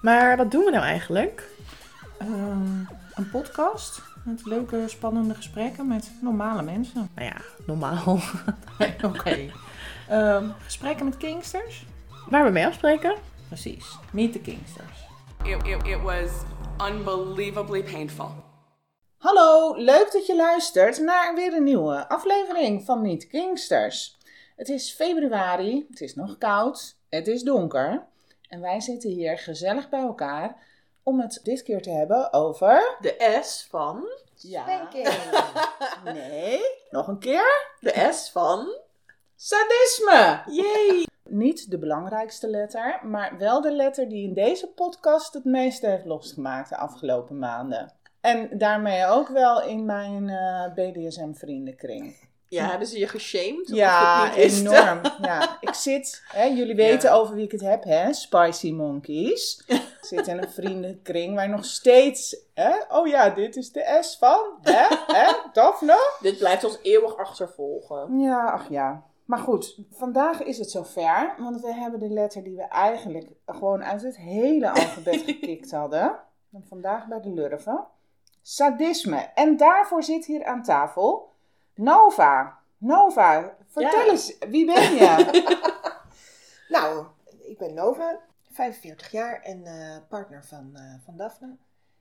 Maar wat doen we nou eigenlijk? Een podcast met leuke, spannende gesprekken met normale mensen. Nou ja, normaal. Oké. Gesprekken met Kingsters? Waar we mee afspreken? Precies. Meet the Kingsters. It was unbelievably painful. Hallo, leuk dat je luistert naar weer een nieuwe aflevering van Meet the Kingsters. Het is februari, het is nog koud, het is donker. En wij zitten hier gezellig bij elkaar om het dit keer te hebben over... De S van... Spanking. Nee, nog een keer. De S van... Sadisme. Yay! Niet de belangrijkste letter, maar wel de letter die in deze podcast het meeste heeft losgemaakt de afgelopen maanden. En daarmee ook wel in mijn BDSM-vriendenkring. Ja, hebben ze je geshamed? Ja, of het niet wisten? enorm. Ja, ik zit, jullie weten over wie ik het heb, Spicy Monkeys. Ik zit in een vriendenkring waar nog steeds, oh ja, dit is de S van, Daphne? Dit blijft ons eeuwig achtervolgen. Ja, ach ja. Maar goed, vandaag is het zover, want we hebben de letter die we eigenlijk gewoon uit het hele alfabet gekikt hadden. En vandaag bij de lurven. Sadisme. En daarvoor zit hier aan tafel Nova. Nova, vertel eens, wie ben je? Nou, ik ben Nova, 45 jaar en partner van Daphne.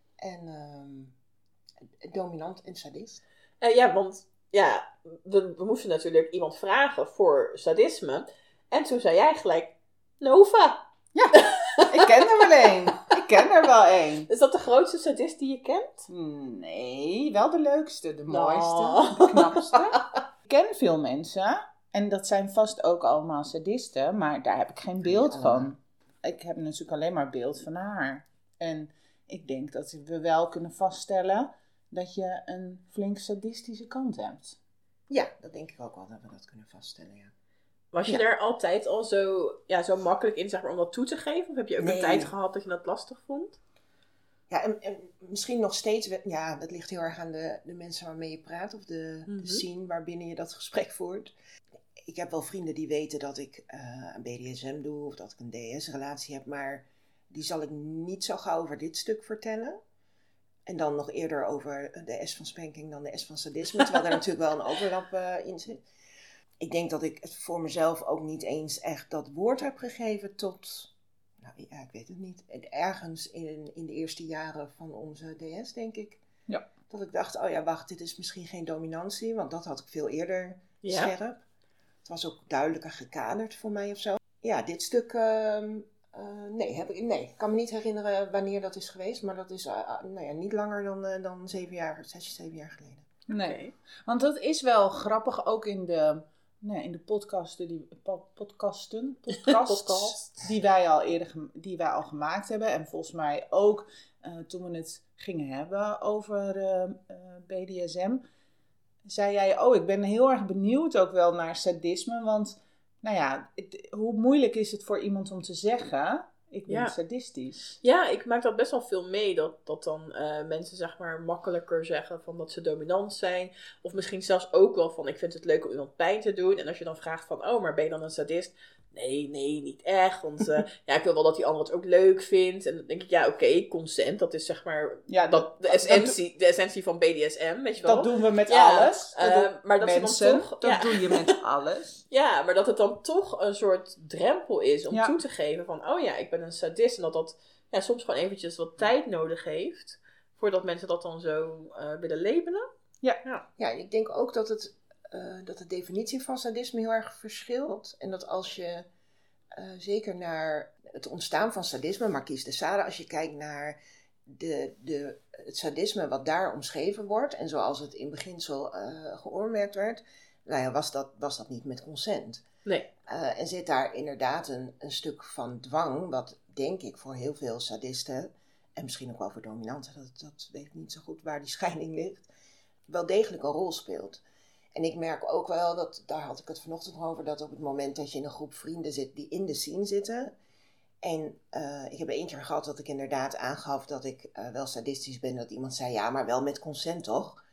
En dominant en sadist. Ja, want we moesten natuurlijk iemand vragen voor sadisme. En toen zei jij gelijk, Nova. Ja, ik ken er wel één. Ik ken er wel één. Is dat de grootste sadist die je kent? Nee, wel de leukste, de mooiste, Nou. de knapste. Ik ken veel mensen en dat zijn vast ook allemaal sadisten, maar daar heb ik geen beeld van. Ik heb natuurlijk alleen maar beeld van haar. En ik denk dat we wel kunnen vaststellen dat je een flink sadistische kant hebt. Ja, dat denk ik ook wel dat we dat kunnen vaststellen, ja. Was je daar altijd al zo makkelijk in, zeg maar, om dat toe te geven? Of heb je ook een tijd gehad dat je dat lastig vond? Ja, en misschien nog steeds, ja, dat ligt heel erg aan de mensen waarmee je praat of de scene waarbinnen je dat gesprek voert. Ik heb wel vrienden die weten dat ik een BDSM doe of dat ik een DS-relatie heb, maar die zal ik niet zo gauw over dit stuk vertellen. En dan nog eerder over de S van spanking dan de S van sadisme, terwijl daar natuurlijk wel een overlap in zit. Ik denk dat ik het voor mezelf ook niet eens echt dat woord heb gegeven tot, nou ja, ik weet het niet, ergens in de eerste jaren van onze DS, denk ik. Ja. Dat ik dacht, oh ja, wacht, dit is misschien geen dominantie, want dat had ik veel eerder scherp. Het was ook duidelijker gekaderd voor mij of zo. Ja, dit stuk, ik kan me niet herinneren wanneer dat is geweest, maar dat is niet langer dan 6, 7 jaar geleden. Nee, want dat is wel grappig ook in de podcasten die wij al gemaakt hebben. En volgens mij ook toen we het gingen hebben over BDSM, zei jij, ik ben heel erg benieuwd ook wel naar sadisme. Want, nou ja, hoe moeilijk is het voor iemand om te zeggen, ik ben sadistisch? Ja, ik maak dat best wel veel mee. Dat dan mensen, zeg maar, makkelijker zeggen van dat ze dominant zijn. Of misschien zelfs ook wel van, ik vind het leuk om iemand pijn te doen. En als je dan vraagt van, maar ben je dan een sadist? Nee, niet echt. Want ik wil wel dat die ander het ook leuk vindt. En dan denk ik, oké, consent. Dat is zeg maar de essentie van BDSM, weet je wel. Dat doen we met alles. Maar dat mensen, dan toch, dat doe je met alles. Ja, maar dat het dan toch een soort drempel is om toe te geven van, ik ben een sadist. En dat soms gewoon eventjes wat tijd nodig heeft voordat mensen dat dan zo willen labelen. Ja, ik denk ook dat de definitie van sadisme heel erg verschilt. En dat als je zeker naar het ontstaan van sadisme, Marquise de Sade, als je kijkt naar het sadisme wat daar omschreven wordt en zoals het in beginsel geoormerkt werd, was dat niet met consent. Nee. En zit daar inderdaad een stuk van dwang, wat denk ik voor heel veel sadisten, en misschien ook wel voor dominanten, dat weet ik niet zo goed waar die scheiding ligt, wel degelijk een rol speelt. En ik merk ook wel, daar had ik het vanochtend over, dat op het moment dat je in een groep vrienden zit die in de scene zitten. En ik heb 1 keer gehad dat ik inderdaad aangaf dat ik wel sadistisch ben. Dat iemand zei, ja, maar wel met consent toch?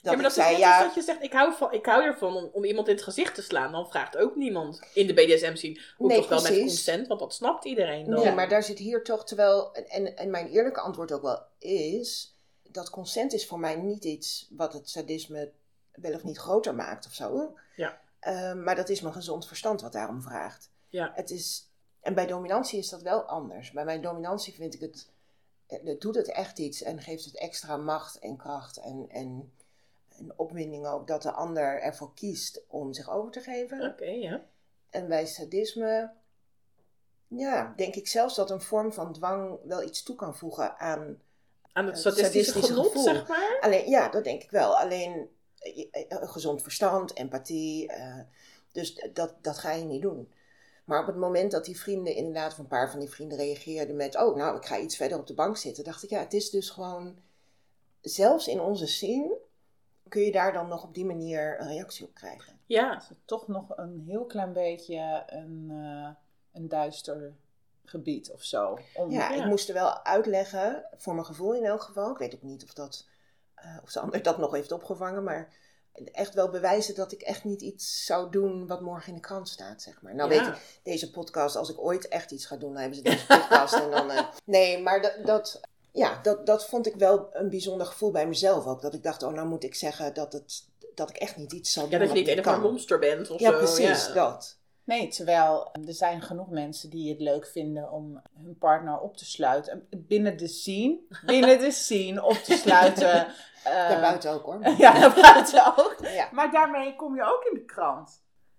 Ja, maar dat is net als dat je zegt, ik hou ervan om iemand in het gezicht te slaan. Dan vraagt ook niemand in de BDSM-scene. Moet toch wel met consent, want dat snapt iedereen dan. Nee, maar daar zit hier toch terwijl... En mijn eerlijke antwoord ook wel is... Dat consent is voor mij niet iets wat het sadisme wel of niet groter maakt of zo. Ja. Maar dat is mijn gezond verstand wat daarom vraagt. Ja. En bij dominantie is dat wel anders. Bij mijn dominantie vind ik het doet het echt iets en geeft het extra macht en kracht en opwinding ook dat de ander ervoor kiest om zich over te geven. Oké, ja. En bij sadisme, ja, denk ik zelfs dat een vorm van dwang wel iets toe kan voegen aan het sadistische genot, gevoel. zeg maar? Alleen, ja, dat denk ik wel. Alleen gezond verstand, empathie, dus dat ga je niet doen. Maar op het moment dat die vrienden inderdaad, of een paar van die vrienden reageerden met... oh, nou, ik ga iets verder op de bank zitten. Dacht ik, ja, het is dus gewoon... zelfs in onze scene kun je daar dan nog op die manier een reactie op krijgen. Ja. Het is toch nog een heel klein beetje een duister gebied of zo. Ik moest er wel uitleggen, voor mijn gevoel in elk geval. Ik weet ook niet of de ander dat nog heeft opgevangen, maar... echt wel bewijzen dat ik echt niet iets zou doen wat morgen in de krant staat, zeg maar. Nou weet ik, deze podcast, als ik ooit echt iets ga doen, dan hebben ze deze podcast en dan... Nee, maar dat vond ik wel een bijzonder gevoel bij mezelf ook. Dat ik dacht, nou moet ik zeggen dat ik echt niet iets zal doen. Ja, dat je niet een monster bent of ja, zo. Precies, dat. Nee, terwijl er zijn genoeg mensen die het leuk vinden om hun partner op te sluiten. Binnen de scene op te sluiten. Daarbuiten ook hoor. Ja, daarbuiten ook. Ja. Maar daarmee kom je ook in de krant.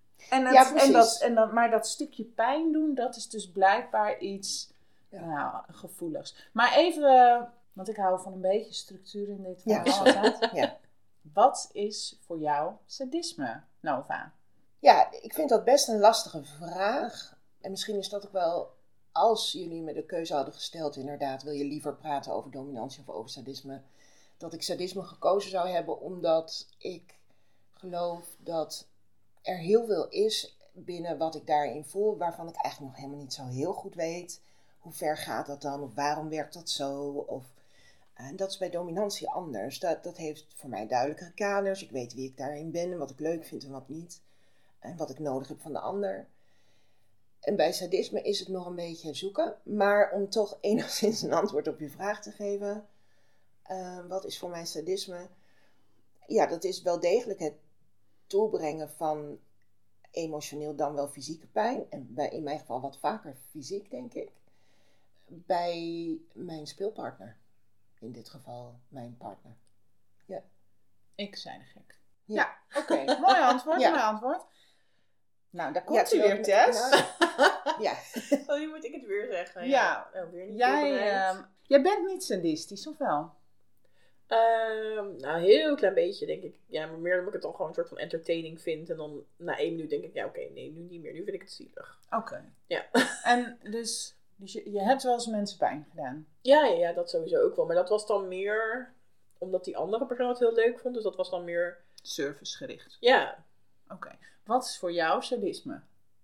Maar dat stukje pijn doen, dat is dus blijkbaar iets gevoeligs. Maar even, want ik hou van een beetje structuur in dit verhaal altijd. Ja. Wat is voor jou sadisme, Nova? Ja, ik vind dat best een lastige vraag. En misschien is dat ook wel, als jullie me de keuze hadden gesteld, inderdaad, wil je liever praten over dominantie of over sadisme, dat ik sadisme gekozen zou hebben, omdat ik geloof dat er heel veel is binnen wat ik daarin voel, waarvan ik eigenlijk nog helemaal niet zo heel goed weet. Hoe ver gaat dat dan? Of waarom werkt dat zo? En dat is bij dominantie anders. Dat heeft voor mij duidelijkere kaders. Ik weet wie ik daarin ben en wat ik leuk vind en wat niet. En wat ik nodig heb van de ander. En bij sadisme is het nog een beetje zoeken. Maar om toch enigszins een antwoord op je vraag te geven. Wat is voor mij sadisme? Ja, dat is wel degelijk het toebrengen van emotioneel dan wel fysieke pijn. En in mijn geval wat vaker fysiek, denk ik. Bij mijn speelpartner. In dit geval mijn partner. Ja. Ik zei de gek. Ja. Oké. Mooi antwoord, mooi antwoord. Nou, daar komt hij weer, Tess. Ja. Oh, nu moet ik het weer zeggen. Ja. Weer niet jij bent niet sadistisch, of wel? Nou, een heel klein beetje, denk ik. Ja, maar meer omdat ik het dan gewoon een soort van entertaining vind. En dan na 1 minuut denk ik, ja oké, nee, nu niet meer. Nu vind ik het zielig. Oké. Ja. En dus je hebt wel eens mensen pijn gedaan? Ja, dat sowieso ook wel. Maar dat was dan meer omdat die andere persoon het heel leuk vond. Dus dat was dan meer... servicegericht. Ja. Oké. Wat is voor jou sadisme?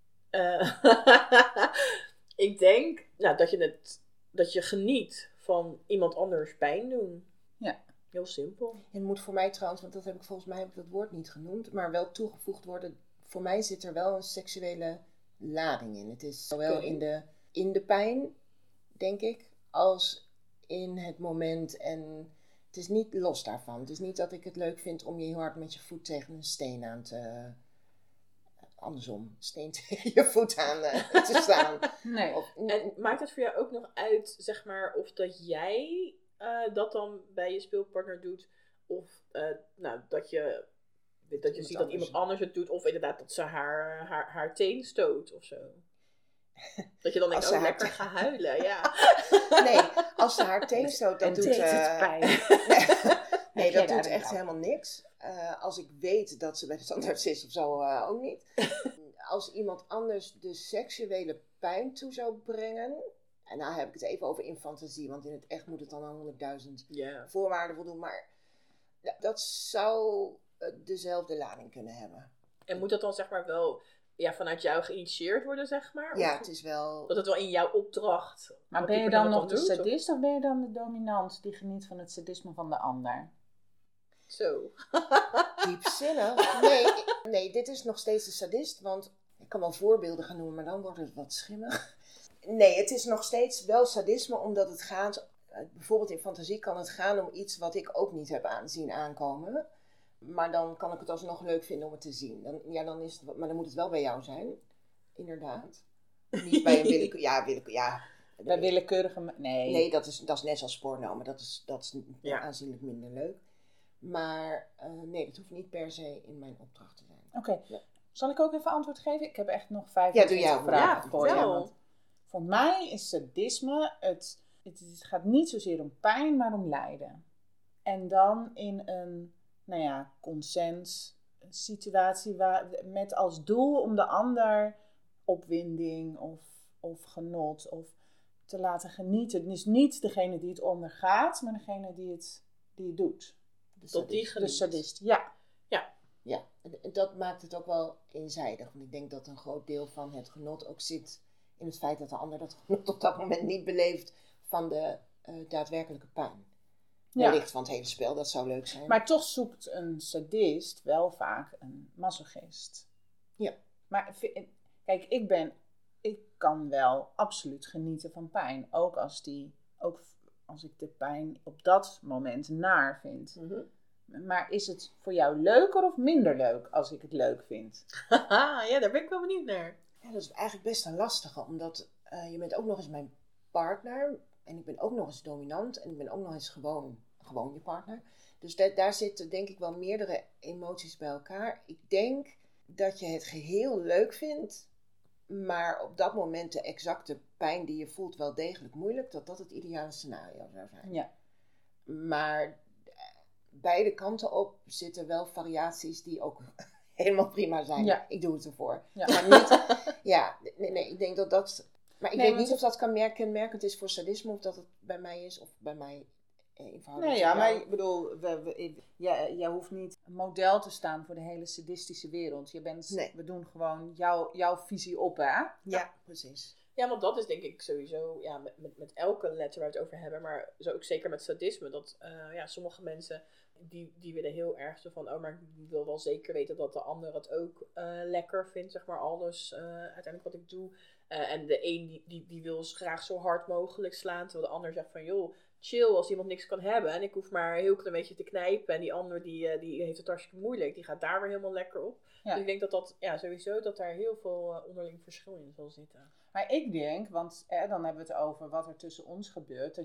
Ik denk dat je geniet van iemand anders pijn doen. Ja. Heel simpel. Het moet voor mij trouwens, want dat heb ik volgens mij dat woord niet genoemd, maar wel toegevoegd worden. Voor mij zit er wel een seksuele lading in. Het is zowel in de pijn, denk ik, als in het moment. En het is niet los daarvan. Het is niet dat ik het leuk vind om je heel hard met je voet tegen een steen aan te... Andersom, steen tegen je voet aan te staan. Nee. En maakt het voor jou ook nog uit, zeg maar, of dat jij dat dan bij je speelpartner doet, of dat je ziet dat iemand anders het doet, of inderdaad dat ze haar teen stoot of zo. Dat je dan denkt, lekker ga huilen, ja. Nee, als ze haar teen stoot, dan doet het pijn. Nee, dat doet echt helemaal niks. Als ik weet dat ze bij de tandarts is of zo, ook niet. Als iemand anders de seksuele pijn toe zou brengen... En nou heb ik het even over in fantasie, want in het echt moet het dan aan 100.000 voorwaarden voldoen. Maar dat zou dezelfde lading kunnen hebben. En moet dat dan zeg maar wel vanuit jou geïnitieerd worden, zeg maar? Ja, het is wel... Dat het wel in jouw opdracht... Maar ben je dan nog de sadist of ben je dan de dominant die geniet van het sadisme van de ander? Zo. Diepzinnig. Nee, dit is nog steeds de sadist, want ik kan wel voorbeelden gaan noemen, maar dan wordt het wat schimmig. Nee, het is nog steeds wel sadisme, omdat het gaat, bijvoorbeeld in fantasie kan het gaan om iets wat ik ook niet heb zien aankomen. Maar dan kan ik het alsnog leuk vinden om het te zien. Dan is het, maar dan moet het wel bij jou zijn, inderdaad. Niet bij een Bij willekeurige... Nee, dat is net zoals porno, maar dat is aanzienlijk minder leuk. Maar nee, dat hoeft niet per se in mijn opdracht te zijn. Oké. Ja. Zal ik ook even antwoord geven? Ik heb echt nog 25 vragen voor je. Want voor mij is sadisme, het gaat niet zozeer om pijn, maar om lijden. En dan in een, consens situatie met als doel om de ander opwinding of genot of te laten genieten. Het is niet degene die het ondergaat, maar degene die het doet. De sadist, ja. Ja, en dat maakt het ook wel eenzijdig. Want ik denk dat een groot deel van het genot ook zit in het feit dat de ander dat genot op dat moment niet beleeft van de daadwerkelijke pijn. Wellicht van het hele spel, dat zou leuk zijn. Maar toch zoekt een sadist wel vaak een masochist. Ja. Maar kijk, ik kan wel absoluut genieten van pijn. Ook als ik de pijn op dat moment naar vind. Mm-hmm. Maar is het voor jou leuker of minder leuk als ik het leuk vind? Ja, daar ben ik wel benieuwd naar. Ja, dat is eigenlijk best een lastige. Omdat je bent ook nog eens mijn partner. En ik ben ook nog eens dominant. En ik ben ook nog eens gewoon je partner. Dus daar zitten denk ik wel meerdere emoties bij elkaar. Ik denk dat je het geheel leuk vindt. Maar op dat moment de exacte pijn die je voelt wel degelijk moeilijk. Dat het ideale scenario zou zijn. Ja. Maar beide kanten op zitten wel variaties die ook helemaal prima zijn. Ja. Ik doe het ervoor. Ja. Maar niet, nee, ik denk dat... Maar ik weet niet of dat kenmerkend is voor sadisme, of dat het bij mij is, of bij mij in verhouding. Nee, ja, maar ik bedoel, jij hoeft niet een model te staan voor de hele sadistische wereld. We doen gewoon jouw visie op, hè? Ja, precies. Ja, want dat is denk ik sowieso met elke letter waar we het over hebben, maar zo ook zeker met sadisme, dat sommige mensen die willen heel erg zo van, maar ik wil wel zeker weten dat de ander het ook lekker vindt, zeg maar, alles uiteindelijk wat ik doe. En de een die wil graag zo hard mogelijk slaan, terwijl de ander zegt van, joh, chill als iemand niks kan hebben en ik hoef maar een heel klein beetje te knijpen en die ander die heeft het hartstikke moeilijk, die gaat daar weer helemaal lekker op. Ja. Dus ik denk dat sowieso dat daar heel veel onderling verschil in zal zitten. Maar ik denk, want dan hebben we het over wat er tussen ons gebeurt.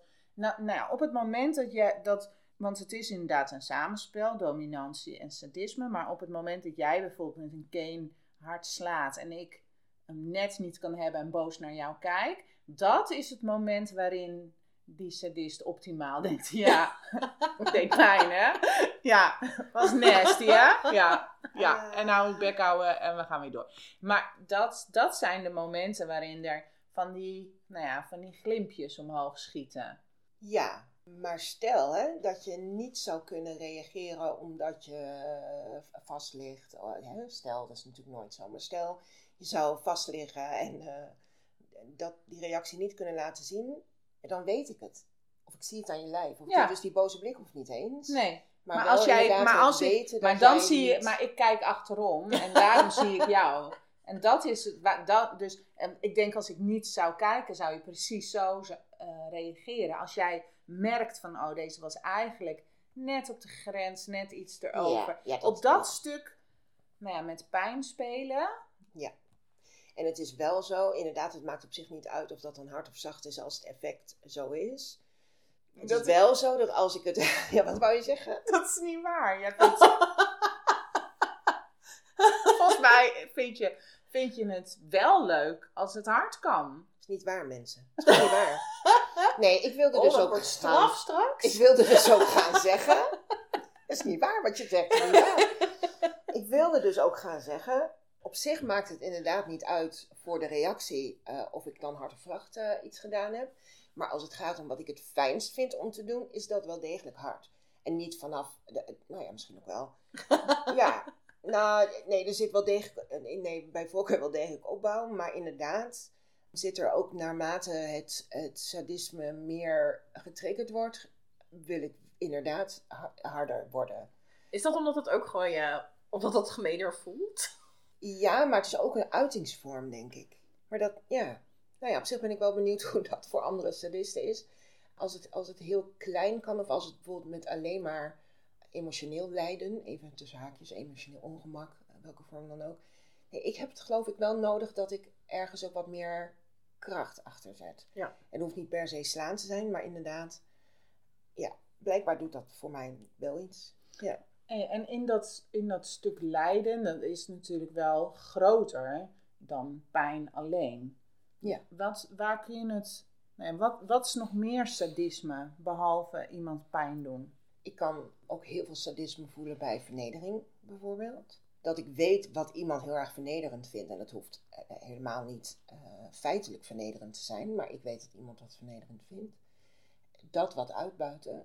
Op het moment want het is inderdaad een samenspel, dominantie en sadisme. Maar op het moment dat jij bijvoorbeeld met een cane hard slaat en ik hem net niet kan hebben en boos naar jou kijk. Dat is het moment waarin die sadist optimaal denkt. Ja, deed pijn hè? Ja, was nasty hè? Ja. En nou ik bek houden en we gaan weer door. Maar dat zijn de momenten waarin er van die glimpjes omhoog schieten. Ja, maar stel dat je niet zou kunnen reageren omdat je vast ligt. Stel, dat is natuurlijk nooit zo. Maar stel, je zou vastliggen en die reactie niet kunnen laten zien. Dan weet ik het. Of ik zie het aan je lijf. Dus die boze blik hoeft niet eens. Nee. Maar ik kijk achterom en daarom zie ik jou. En dat is het. Dus ik denk als ik niet zou kijken, zou je precies zo reageren. Als jij merkt van, deze was eigenlijk net op de grens, net iets erover. Ja, op dat stuk, met pijn spelen. Ja. En het is wel zo, inderdaad, het maakt op zich niet uit of dat dan hard of zacht is als het effect zo is. Het is wel zo dat als ik het... Ja, wat wou je zeggen? Dat is niet waar. Volgens mij vind je het wel leuk als het hard kan. Dat is niet waar, mensen. Dat is niet waar. Nee, ik wilde dus ook straf straks. Ik wilde dus ook gaan zeggen... Dat is niet waar wat je zegt. Ik wilde dus ook gaan zeggen... Op zich maakt het inderdaad niet uit voor de reactie of ik dan hard of zacht iets gedaan heb. Maar als het gaat om wat ik het fijnst vind om te doen, is dat wel degelijk hard. En niet vanaf, misschien ook wel. Er zit wel degelijk, bij voorkeur wel degelijk opbouw. Maar inderdaad zit er ook naarmate het sadisme meer getriggerd wordt, wil ik inderdaad harder worden. Is dat omdat het ook gewoon, omdat het gemener voelt? Ja, maar het is ook een uitingsvorm, denk ik. Maar dat, ja. Nou ja, op zich ben ik wel benieuwd hoe dat voor andere sadisten is. Als het heel klein kan, of als het bijvoorbeeld met alleen maar emotioneel lijden, even tussen haakjes, emotioneel ongemak, welke vorm dan ook. Nee, ik heb het geloof ik wel nodig dat ik ergens ook wat meer kracht achter zet. Ja. En het hoeft niet per se slaan te zijn, maar inderdaad, ja, blijkbaar doet dat voor mij wel iets. Ja. En in dat stuk lijden, dat is natuurlijk wel groter dan pijn alleen. Ja. Waar kun je het... Nee, wat is nog meer sadisme, behalve iemand pijn doen? Ik kan ook heel veel sadisme voelen bij vernedering, bijvoorbeeld. Dat ik weet wat iemand heel erg vernederend vindt. En dat hoeft helemaal niet feitelijk vernederend te zijn. Maar ik weet dat iemand dat vernederend vindt. Dat wat uitbuiten,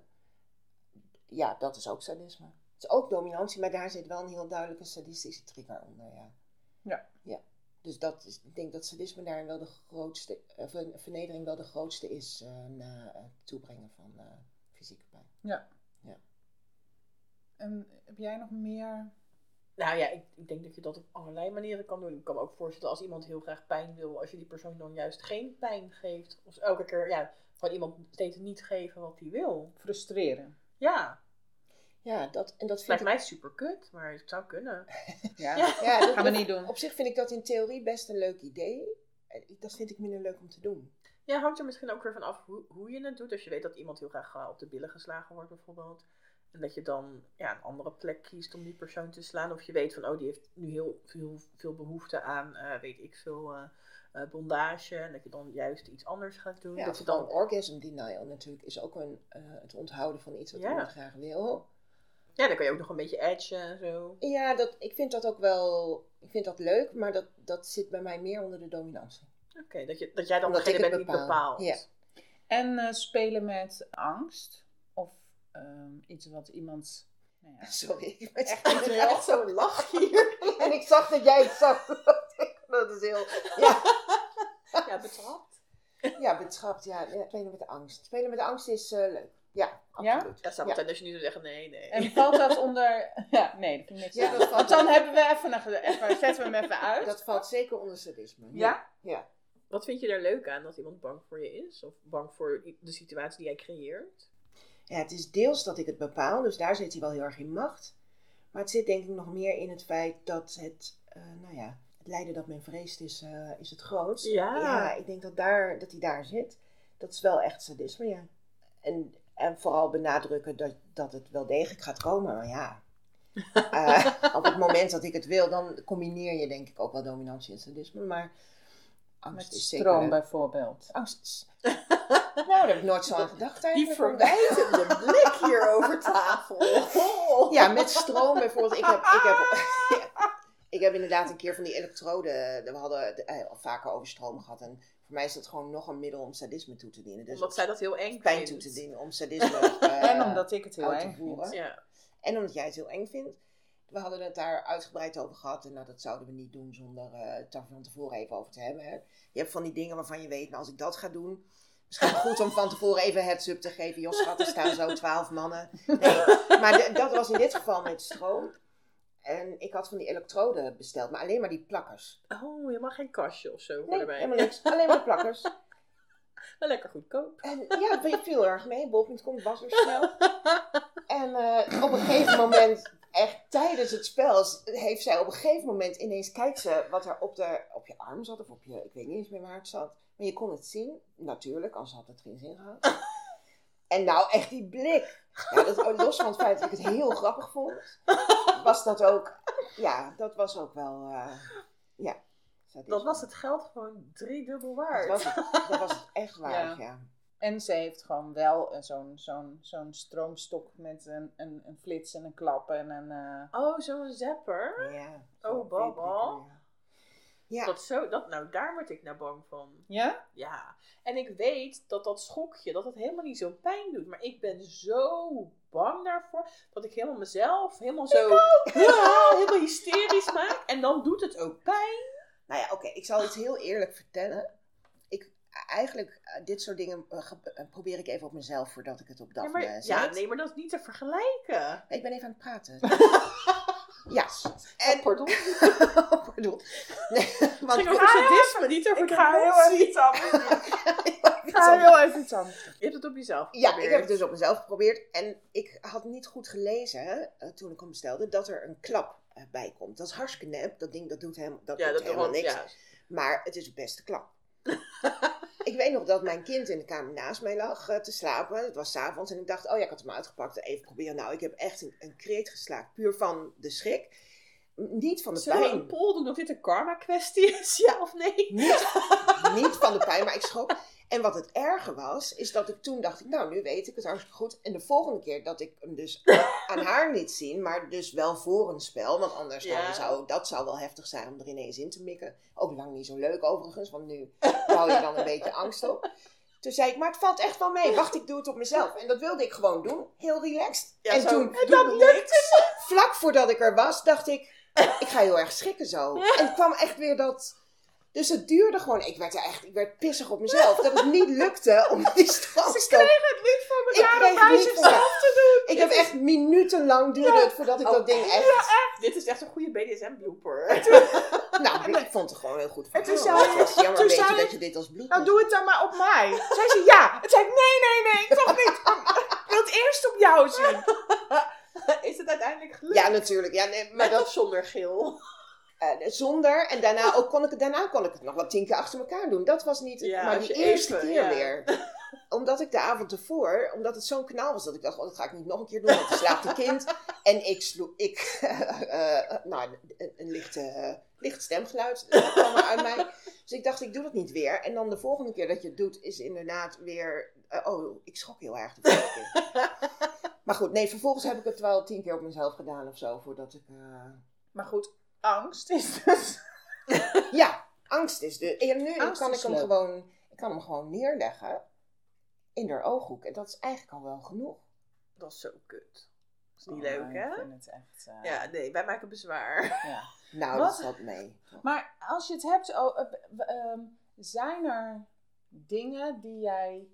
ja, dat is ook sadisme. Het is ook dominantie, maar daar zit wel een heel duidelijke sadistische trigger onder, ja. Dus ik denk dat sadisme daarin wel de grootste, vernedering wel de grootste is na het toebrengen van fysieke pijn. Ja. Ja. En heb jij nog meer? Nou ja, ik denk dat je dat op allerlei manieren kan doen. Ik kan me ook voorstellen als iemand heel graag pijn wil, als je die persoon dan juist geen pijn geeft. Of elke keer, gewoon iemand steeds niet geven wat hij wil. Frustreren. Ja. Ja, dat vind Lijkt ik... mij super kut, maar het zou kunnen. Ja. Ja, dat Gaan we niet doen. Op zich vind ik dat in theorie best een leuk idee. Dat vind ik minder leuk om te doen. Ja, hangt er misschien ook weer van af hoe je het doet. Als je weet dat iemand heel graag op de billen geslagen wordt bijvoorbeeld. En dat je dan een andere plek kiest om die persoon te slaan. Of je weet van, die heeft nu heel veel behoefte aan, weet ik veel, bondage. En dat je dan juist iets anders gaat doen. Ja, dat je dan orgasm denial natuurlijk is ook het onthouden van iets wat iemand graag wil. Ja, dan kan je ook nog een beetje edgen en zo. Ja, ik vind dat ook wel... Ik vind dat leuk, maar dat zit bij mij meer onder de dominantie. Oké, dat jij dan Omdat degene ik bent het die bepaalt. Ja. En spelen met angst. Of iets wat iemand... Nou ja, Sorry, ik ben Echt zo'n lach hier. En ik zag dat jij het zag. Dat is heel... Ja, Ja, betrapt. ja betrapt. Ja, spelen met angst. Spelen met angst is leuk. Ja, absoluut. Ja, zou meteen als je nu zou zeggen nee. En valt dat onder... Ja, nee, dat vind ik niks. Ja, aan. dat valt Want dan hebben we zetten we hem even uit. Dat valt zeker onder sadisme. Ja? Ja. Wat vind je er leuk aan dat iemand bang voor je is? Of bang voor de situatie die jij creëert? Ja, het is deels dat ik het bepaal, dus daar zit hij wel heel erg in macht. Maar het zit denk ik nog meer in het feit dat het lijden dat men vreest is het grootst. Ja. Ja, ik denk dat hij daar zit. Dat is wel echt sadisme, ja. En vooral benadrukken dat het wel degelijk gaat komen, maar ja. Op het moment dat ik het wil, dan combineer je denk ik ook wel dominantie en sadisme, maar angst Met is stroom zeker... bijvoorbeeld. Angst is... Nou, daar heb ik nooit zo aan gedacht Die eigenlijk. verwijtende blik hier over tafel. Ja, met stroom bijvoorbeeld. Ik heb inderdaad een keer van die elektroden... We hadden het al vaker over stroom gehad. En voor mij is dat gewoon nog een middel om sadisme toe te dienen. Dus Omdat zij dat heel eng pijn vindt. toe te dienen om sadisme En omdat ik het heel uit te eng voeren. vind. Ja. En omdat jij het heel eng vindt. We hadden het daar uitgebreid over gehad. En dat zouden we niet doen zonder het daar van tevoren even over te hebben. Hè. Je hebt van die dingen waarvan je weet, als ik dat ga doen... Misschien goed om van tevoren even heads-up te geven. Jos, schat, er staan zo 12 mannen. Nee, maar dat was in dit geval met stroom. En ik had van die elektroden besteld, maar alleen maar die plakkers. Oh, je mag geen kastje of zo voor Nee, erbij. helemaal niks. Alleen maar de plakkers. Wel lekker goedkoop. En ja, dat viel heel erg mee. Bol.com was er snel. En op een gegeven moment, echt tijdens het spel, heeft zij op een gegeven moment ineens, kijkt ze wat er op je arm zat. Of ik weet niet eens meer waar het zat. Maar je kon het zien, natuurlijk, anders had het geen zin gehad. En nou, echt die blik. Ja, los van het feit dat ik het heel grappig vond, was dat ook, ja, dat was ook wel, ja. Dan was het geld gewoon 3-dubbel waard. Dat was het echt waard, ja. En ze heeft gewoon wel zo'n stroomstok met een flits en een klap en een... Oh, zo'n zapper? Ja. Oh, baba. Ja. Daar word ik nou bang van. Ja? Ja. En ik weet dat schokje, dat het helemaal niet zo pijn doet. Maar ik ben zo bang daarvoor, dat ik helemaal mezelf helemaal helemaal hysterisch maak. En dan doet het ook pijn. Nou ja, oké. Ik zal iets heel eerlijk vertellen. eigenlijk, dit soort dingen probeer ik even op mezelf voordat ik het op Daphne zet. Maar dat is niet te vergelijken. Ik ben even aan het praten. Ja. En, Pardon? pardon. Nee, Het ging want, over sadisme, niet over Ik de ga heel emotie. even iets anders doen. Ik ga heel even iets anders doen. Je hebt het op jezelf ja, geprobeerd. ik heb het dus op mezelf geprobeerd. En ik had niet goed gelezen, toen ik hem bestelde, dat er een klap bij komt. Dat is hartstikke nep. Dat ding, dat doet helemaal niks. Ja. Maar het is een beste klap. Ik weet nog dat mijn kind in de kamer naast mij lag te slapen. Het was 's avonds en ik dacht, oh ja, ik had hem uitgepakt. Even proberen. Nou, ik heb echt een kreet geslaakt. Puur van de schrik. Niet van de Zullen we pijn. een poll doen of dit een karma kwestie is, ja of nee? Niet van de pijn, maar ik schrok. En wat het erge was, is dat ik toen dacht, nou, nu weet ik het hartstikke goed. En de volgende keer dat ik hem dus aan haar niet zien, maar dus wel voor een spel. Want anders dan zou wel heftig zijn om er ineens in te mikken. Ook lang niet zo leuk overigens, want nu bouw je dan een beetje angst op. Toen zei ik, maar het valt echt wel mee. Wacht, ik doe het op mezelf. En dat wilde ik gewoon doen. Heel relaxed. Ja, en zo, toen, dat lukte. vlak voordat ik er was, dacht ik, ik ga heel erg schrikken zo. En het kwam echt weer dat... Dus het duurde gewoon. Ik werd pissig op mezelf. Dat het niet lukte om die strafstop... Ze kregen het niet voor elkaar om bij zichzelf te doen. Ik heb echt minutenlang duurde het voordat ik dat ding echt... Dit is echt een goede BDSM-blooper. Nou, ik vond het gewoon heel goed. En toen Het zei was jammer, toen weet je, zei- dat je dit als bloed... Nou, doe het dan maar op mij. Zei ze ja. En zei ik, nee, toch niet. Ik wil het eerst op jou zien. Is het uiteindelijk gelukt? Ja, natuurlijk. Ja, nee, maar Maar dat dat zonder geel. zonder. En daarna kon ik het nog wel 10 keer achter elkaar doen. Dat was niet... Ja, maar als die je eerste even, keer ja. weer. Omdat ik de avond ervoor... Omdat het zo'n kanaal was dat ik dacht... Oh, dat ga ik niet nog een keer doen. Want dan slaapt een kind. En een licht stemgeluid kwam er uit mij. Dus ik dacht, ik doe dat niet weer. En dan de volgende keer dat je het doet... Is inderdaad weer... ik schrok heel erg de volgende keer. Maar goed, nee, vervolgens heb ik het wel 10 keer op mezelf gedaan of zo. Voordat ik... Maar goed, angst is dus... Ja, angst is de... En nu Angst kan is ik hem leuk. gewoon... Ik kan hem gewoon neerleggen. In haar ooghoek. En dat is eigenlijk al wel genoeg. Dat is zo kut. Dat is niet leuk, hè? Ik vind het echt... Ja, nee, wij maken bezwaar. ja. Nou, Wat? dat valt mee. Maar als je het hebt... zijn er dingen die jij...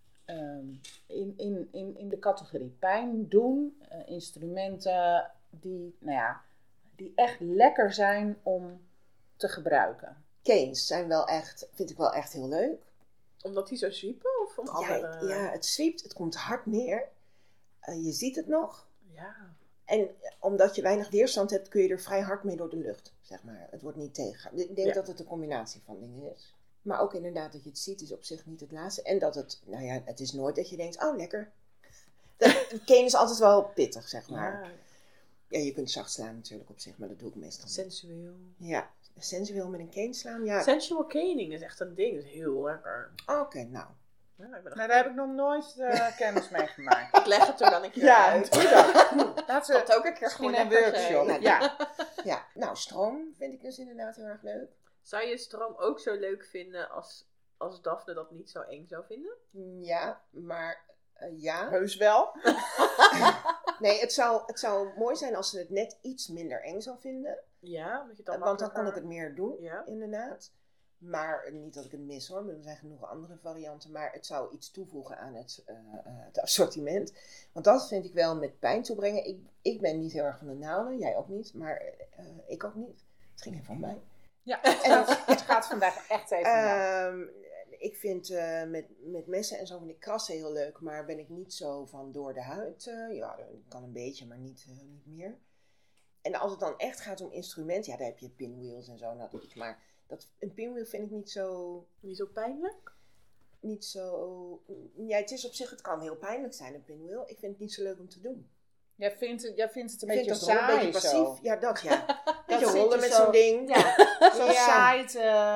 in de categorie pijn doen, instrumenten die echt lekker zijn om te gebruiken. Canes zijn wel echt... Vind ik wel echt heel leuk. Omdat die zo zwiepen? Of van andere... Ja, het zwiept. Het komt hard neer. Je ziet het nog. Ja. En omdat je weinig weerstand hebt, kun je er vrij hard mee door de lucht. Zeg maar. Het wordt niet tegen. Ik denk dat het een combinatie van dingen is. Maar ook inderdaad dat je het ziet is op zich niet het laatste. En dat het, het is nooit dat je denkt, oh lekker. Cane is altijd wel pittig, zeg maar. Ja, Ja, je kunt zacht slaan natuurlijk op zich, maar dat doe ik meestal niet. sensueel. Ja, sensueel met een cane slaan, ja. Sensual caning is echt een ding. Dat is heel lekker. Oké, nou. Ja, ik ben Nou, daar heb ik nog nooit kennis mee gemaakt. Ik leg het er dan een keer Ja, uit. doe dat. Laat Dat ze ook een keer misschien gewoon een lekker workshop. zijn. Ja. Ja, nou, stroom vind ik dus inderdaad heel erg leuk. Zou je stroom ook zo leuk vinden als Daphne dat niet zo eng zou vinden? Ja, maar ja. Heus wel. Nee, het zou mooi zijn als ze het net iets minder eng zou vinden. Ja, omdat je het dan Want dan kon ik makkelijker- het meer doen, Ja. inderdaad. Maar niet dat ik het mis hoor, er zijn genoeg andere varianten. Maar het zou iets toevoegen aan het assortiment. Want dat vind ik wel met pijn toebrengen. Ik ben niet heel erg van de naalden, jij ook niet. Maar ik ook niet. Het ging even van mij. Ja, het gaat vandaag echt even naar. Ik vind met messen en zo vind ik krassen heel leuk. Maar ben ik niet zo van door de huid. Ja, dat kan een beetje, maar niet meer. En als het dan echt gaat om instrumenten. Ja, daar heb je pinwheels en zo. Nou, maar een pinwheel vind ik niet zo... Niet zo pijnlijk? Niet zo... Ja, het is op zich... Het kan heel pijnlijk zijn, een pinwheel. Ik vind het niet zo leuk om te doen. Jij vindt het een Ik beetje vind het gewoon een beetje saai passief. zo. Ja, dat ja. Dat Beetje zit rollen je met zo- zo'n ding. Ja, zo Ja. saai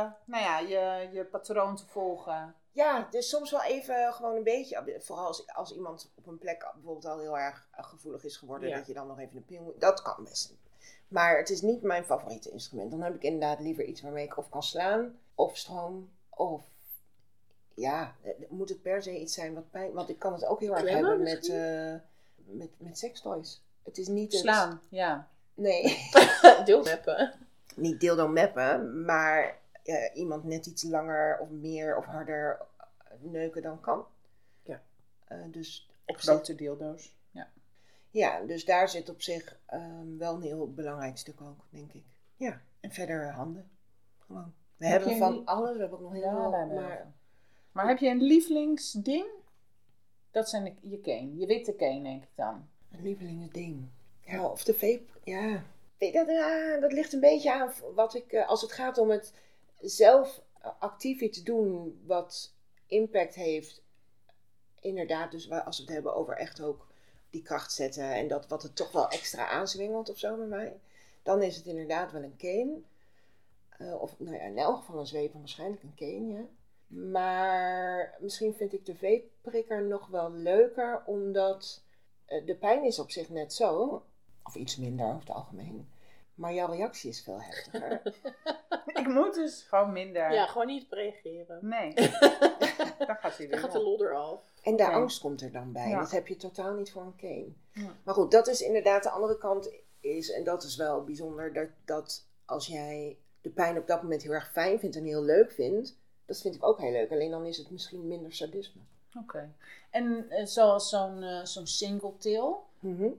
je patroon te volgen. Ja, dus soms wel even gewoon een beetje. Vooral als iemand op een plek bijvoorbeeld al heel erg gevoelig is geworden. Ja. Dat je dan nog even een pinwheel... Dat kan best. Maar het is niet mijn favoriete instrument. Dan heb ik inderdaad liever iets waarmee ik of kan slaan. Of stroom. Of... Ja, moet het per se iets zijn wat pijn... Want ik kan het ook heel erg Klemmen hebben met sextoys. Het is niet het... Slaan, ja. Nee, Deelneppen. niet dildo meppen. Maar iemand net iets langer of meer of harder neuken dan kan. Ja. Dus Op grote dildo's. Ja. ja, dus daar zit op zich wel een heel belangrijk stuk ook, denk ik. Ja, en verder handen. Gewoon. We Heb hebben je van niet- alles, we hebben ook nog heel Ja, veel. bij mij Maar wel. Maar heb je een lievelingsding? Dat zijn je cane. Je witte cane, denk ik dan. een lievelingsding. Ja, of de vape. Ja. Dat ligt een beetje aan wat ik... als het gaat om het zelf actief iets doen wat impact heeft. Inderdaad, dus als we het hebben over echt ook die kracht zetten. En dat wat het toch wel extra aanzwengelt of zo bij mij. Dan is het inderdaad wel een cane. Of nou ja, in elk geval een zweep en waarschijnlijk een cane, ja. Maar misschien vind ik de vape-prikker nog wel leuker, omdat de pijn is op zich net zo, of iets minder over het algemeen, maar jouw reactie is veel heftiger. Ik moet dus gewoon minder... Ja, gewoon niet op reageren. Nee. Dan gaat hij Dan weer gaat de op. lol eraf. En de Oké. angst komt er dan bij. Ja. Dat heb je totaal niet voor een cane. Ja. Maar goed, dat is inderdaad de andere kant is, en dat is wel bijzonder, dat als jij de pijn op dat moment heel erg fijn vindt en heel leuk vindt, dat vind ik ook heel leuk. Alleen dan is het misschien minder sadisme. Oké. En zoals zo'n single tail, Mhm.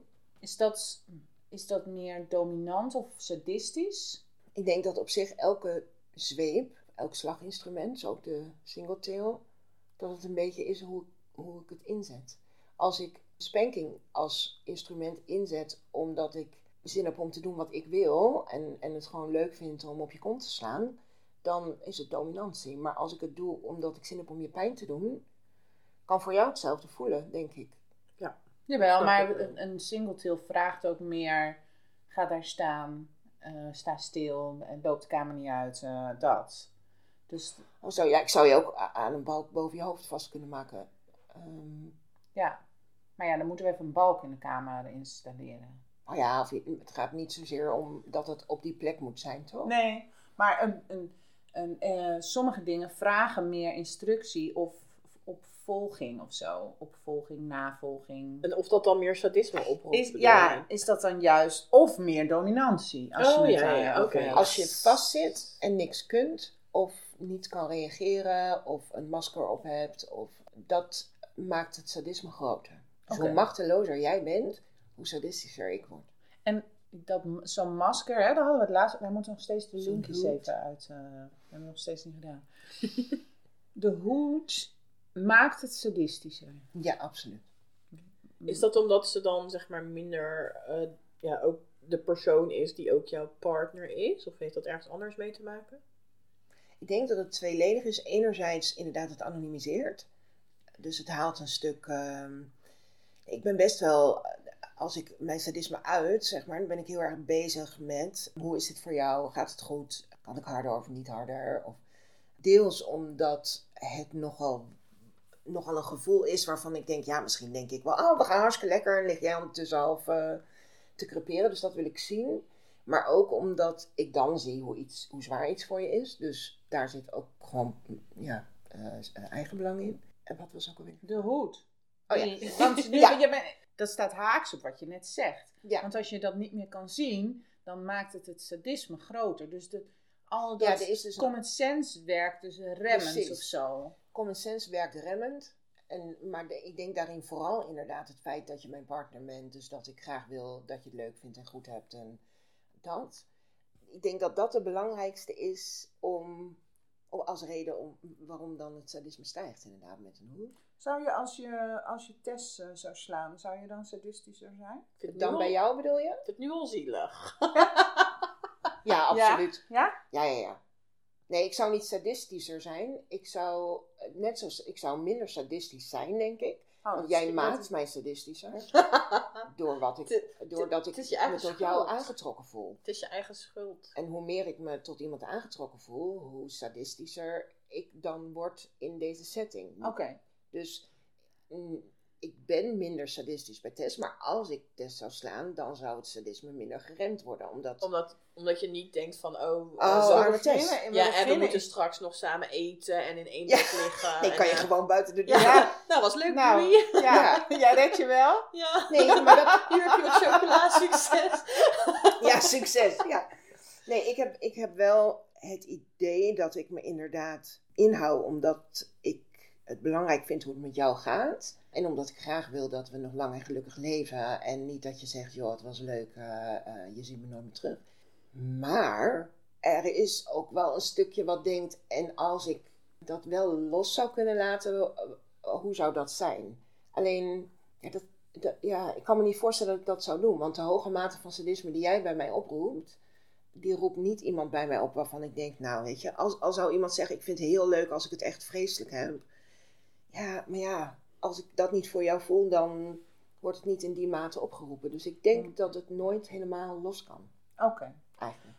is dat meer dominant of sadistisch? Ik denk dat op zich elke zweep, elk slaginstrument, zo ook de single tail, dat het een beetje is hoe ik het inzet. Als ik spanking als instrument inzet omdat ik zin heb om te doen wat ik wil en het gewoon leuk vind om op je kont te slaan, dan is het dominantie. Maar als ik het doe omdat ik zin heb om je pijn te doen, kan voor jou hetzelfde voelen, denk ik. Jawel, Snap maar ik wel. een single tail vraagt ook meer, ga daar staan, sta stil, loop de kamer niet uit, dat. Dus Zo, ja, ik zou je ook aan een balk boven je hoofd vast kunnen maken. ja, maar ja, dan moeten we even een balk in de kamer installeren. Nou ja, het gaat niet zozeer om dat het op die plek moet zijn, toch? Nee, maar sommige dingen vragen meer instructie of opvolging of zo. Opvolging, navolging. En of dat dan meer sadisme oproept. Is dat dan juist of meer dominantie? Als je Oh, het ja, daar ja, over oké. hebt. Als je vastzit en niks kunt, of niet kan reageren, of een masker op hebt, dat maakt het sadisme groter. Dus Oké. hoe machtelozer jij bent, hoe sadistischer ik word. En zo'n masker, hè, daar hadden we het laatst. Wij moeten nog steeds de Zo'n linkjes hoed. even uit. Dat hebben we nog steeds niet gedaan. De hoed maakt het sadistischer. Ja, absoluut. Is dat omdat ze dan zeg maar minder ook de persoon is die ook jouw partner is? Of heeft dat ergens anders mee te maken? Ik denk dat het tweeledig is. Enerzijds inderdaad het anonimiseert. Dus het haalt een stuk... ik ben best wel... Als ik mijn sadisme uit, zeg maar, dan ben ik heel erg bezig met... Hoe is dit voor jou? Gaat het goed? Kan ik harder of niet harder? Of deels omdat het nogal een gevoel is waarvan ik denk... Ja, misschien denk ik wel... Oh, we gaan hartstikke lekker. En lig jij ondertussen half te creperen. Dus dat wil ik zien. Maar ook omdat ik dan zie hoe zwaar iets voor je is. Dus daar zit ook gewoon eigen belang in. En wat was ook alweer? De hoed. Oh ja. Want Ja. dat staat haaks op wat je net zegt. Ja. Want als je dat niet meer kan zien, dan maakt het sadisme groter. Dus Ja, dat er is dus een common sense werkt dus remmend Precies. of zo. common sense werkt remmend. Maar ik denk daarin vooral inderdaad het feit dat je mijn partner bent. Dus dat ik graag wil dat je het leuk vindt en goed hebt en dat. Ik denk dat dat de belangrijkste is als reden waarom dan het sadisme stijgt inderdaad met een hoed. Zou je als je Tess zou slaan, zou je dan sadistischer zijn? Ik vind het Dan nu bij al- jou bedoel je? Ik vind het nu al zielig. Ja, absoluut. Ja? Ja. Nee, ik zou niet sadistischer zijn. Ik zou minder sadistisch zijn, denk ik. Oh, Want jij maakt mij sadistischer. Doordat ik het is je me eigen tot jou schuld. aangetrokken voel. Het is je eigen schuld. En hoe meer ik me tot iemand aangetrokken voel, hoe sadistischer ik dan word in deze setting. Oké. Dus ik ben minder sadistisch bij Tess, maar als ik Tess zou slaan, dan zou het sadisme minder geremd worden. Omdat je niet denkt van, arme we Tess. beginnen- ja, en we beginnen moeten is- straks nog samen eten en in één Ja. bed liggen. Nee, kan je en, gewoon buiten de deur. Ja, nou was leuk, Nou, doei. ja, jij redt je wel? Ja. Nee, maar dat... Hier heb je wat chocola, succes. Ja, succes. Ja. Nee, ik heb wel het idee dat ik me inderdaad inhoud omdat ik het belangrijk vind hoe het met jou gaat. En omdat ik graag wil dat we nog lang en gelukkig leven. En niet dat je zegt, joh, het was leuk, je ziet me nooit meer terug. Maar er is ook wel een stukje wat denkt, en als ik dat wel los zou kunnen laten, hoe zou dat zijn? Alleen, ik kan me niet voorstellen dat ik dat zou doen. Want de hoge mate van sadisme die jij bij mij oproept, die roept niet iemand bij mij op waarvan ik denk, nou weet je, als zou iemand zeggen, ik vind het heel leuk als ik het echt vreselijk heb. Ja, maar ja, als ik dat niet voor jou voel, dan wordt het niet in die mate opgeroepen. Dus ik denk dat het nooit helemaal los kan. Oké. Eigenlijk.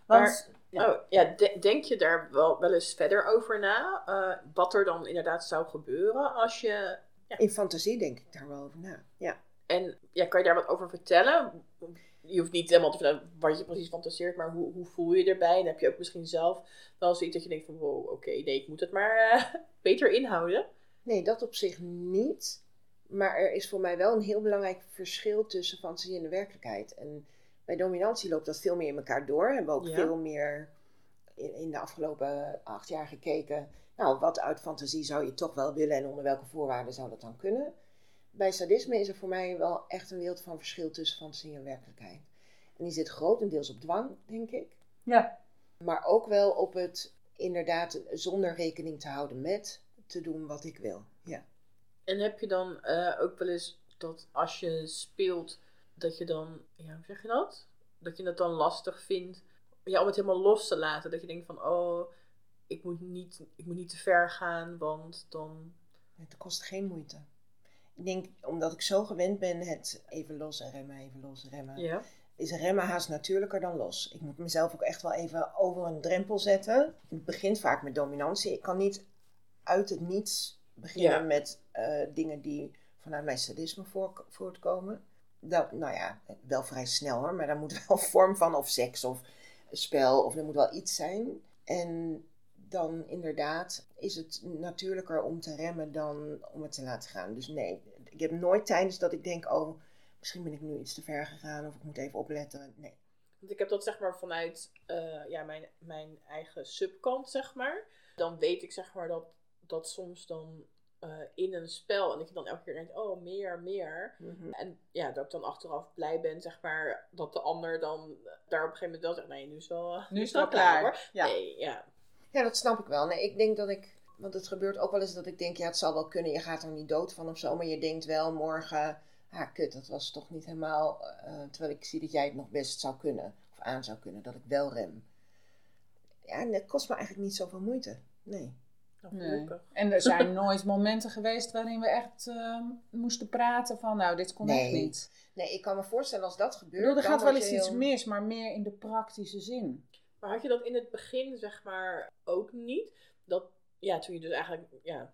Denk je daar wel eens verder over na? Wat er dan inderdaad zou gebeuren als je... Ja. In fantasie denk ik daar wel over na, ja. En kan je daar wat over vertellen? Je hoeft niet helemaal te vertellen wat je precies fantaseert, maar hoe voel je erbij? En heb je ook misschien zelf wel zoiets dat je denkt van, wow, oké, nee, ik moet het maar beter inhouden? Nee, dat op zich niet. Maar er is voor mij wel een heel belangrijk verschil tussen fantasie en de werkelijkheid. En bij dominantie loopt dat veel meer in elkaar door. Hebben we ook veel meer in de afgelopen 8 jaar gekeken. Nou, wat uit fantasie zou je toch wel willen en onder welke voorwaarden zou dat dan kunnen? Bij sadisme is er voor mij wel echt een wereld van verschil tussen fantasie en werkelijkheid. En die zit grotendeels op dwang, denk ik. Ja. Maar ook wel op het inderdaad zonder rekening te houden met te doen wat ik wil. Ja. En heb je dan ook wel eens dat als je speelt, dat je dan, hoe zeg je dat? Dat je het dan lastig vindt om het helemaal los te laten. Dat je denkt van, ik moet niet te ver gaan, want dan... Het kost geen moeite. Ik denk, omdat ik zo gewend ben, het even los en remmen, even los en remmen. Ja. Is remmen haast natuurlijker dan los. Ik moet mezelf ook echt wel even over een drempel zetten. Het begint vaak met dominantie. Ik kan niet uit het niets beginnen met dingen die vanuit mijn sadisme voortkomen. Dat, nou ja, wel vrij snel hoor, maar daar moet wel een vorm van, of seks of spel, of er moet wel iets zijn. En dan inderdaad is het natuurlijker om te remmen dan om het te laten gaan. Dus nee, ik heb nooit tijdens dat ik denk, misschien ben ik nu iets te ver gegaan of ik moet even opletten. Nee. Want ik heb dat zeg maar vanuit mijn eigen subkant, zeg maar. Dan weet ik zeg maar dat soms dan in een spel, en dat je dan elke keer denkt, meer. Mm-hmm. En ja, dat ik dan achteraf blij ben, zeg maar, dat de ander dan daar op een gegeven moment wel zegt, nee, nu is het wel klaar hoor. Ja. Nee, ja. Ja, dat snap ik wel. Nee, ik denk dat want het gebeurt ook wel eens dat ik denk, het zal wel kunnen, je gaat er niet dood van of zo, maar je denkt wel morgen, dat was toch niet helemaal, terwijl ik zie dat jij het nog best zou kunnen, of aan zou kunnen, dat ik wel rem. Ja, en het kost me eigenlijk niet zoveel moeite. Nee. Nee. En er zijn nooit momenten geweest waarin we echt moesten praten van, nou, dit kon echt niet. Nee, ik kan me voorstellen als dat gebeurt. Ik bedoel, er gaat wel eens iets mis, maar meer in de praktische zin. Maar had je dat in het begin, zeg maar, ook niet? Dat, toen je dus eigenlijk,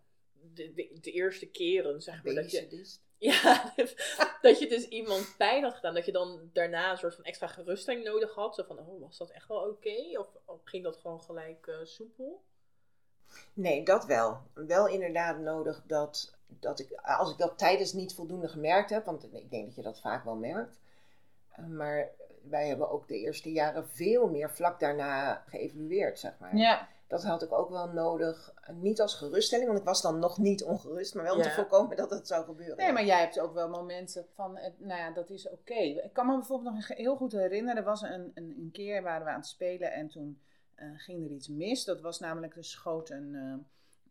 de eerste keren, zeg maar, dat je... Ja, dat je dus iemand pijn had gedaan. Dat je dan daarna een soort van extra geruststelling nodig had. Zo van, was dat echt wel oké? Of ging dat gewoon gelijk soepel? Nee, dat wel. Wel inderdaad nodig dat ik, als ik dat tijdens niet voldoende gemerkt heb, want ik denk dat je dat vaak wel merkt. Maar wij hebben ook de eerste jaren veel meer vlak daarna geëvalueerd, zeg maar. Ja. Dat had ik ook wel nodig, niet als geruststelling, want ik was dan nog niet ongerust, maar wel om te voorkomen dat het zou gebeuren. Nee, maar jij hebt ook wel momenten van, dat is oké. Ik kan me bijvoorbeeld nog heel goed herinneren, er was een keer waren we aan het spelen en toen ging er iets mis. Dat was namelijk, er schoot een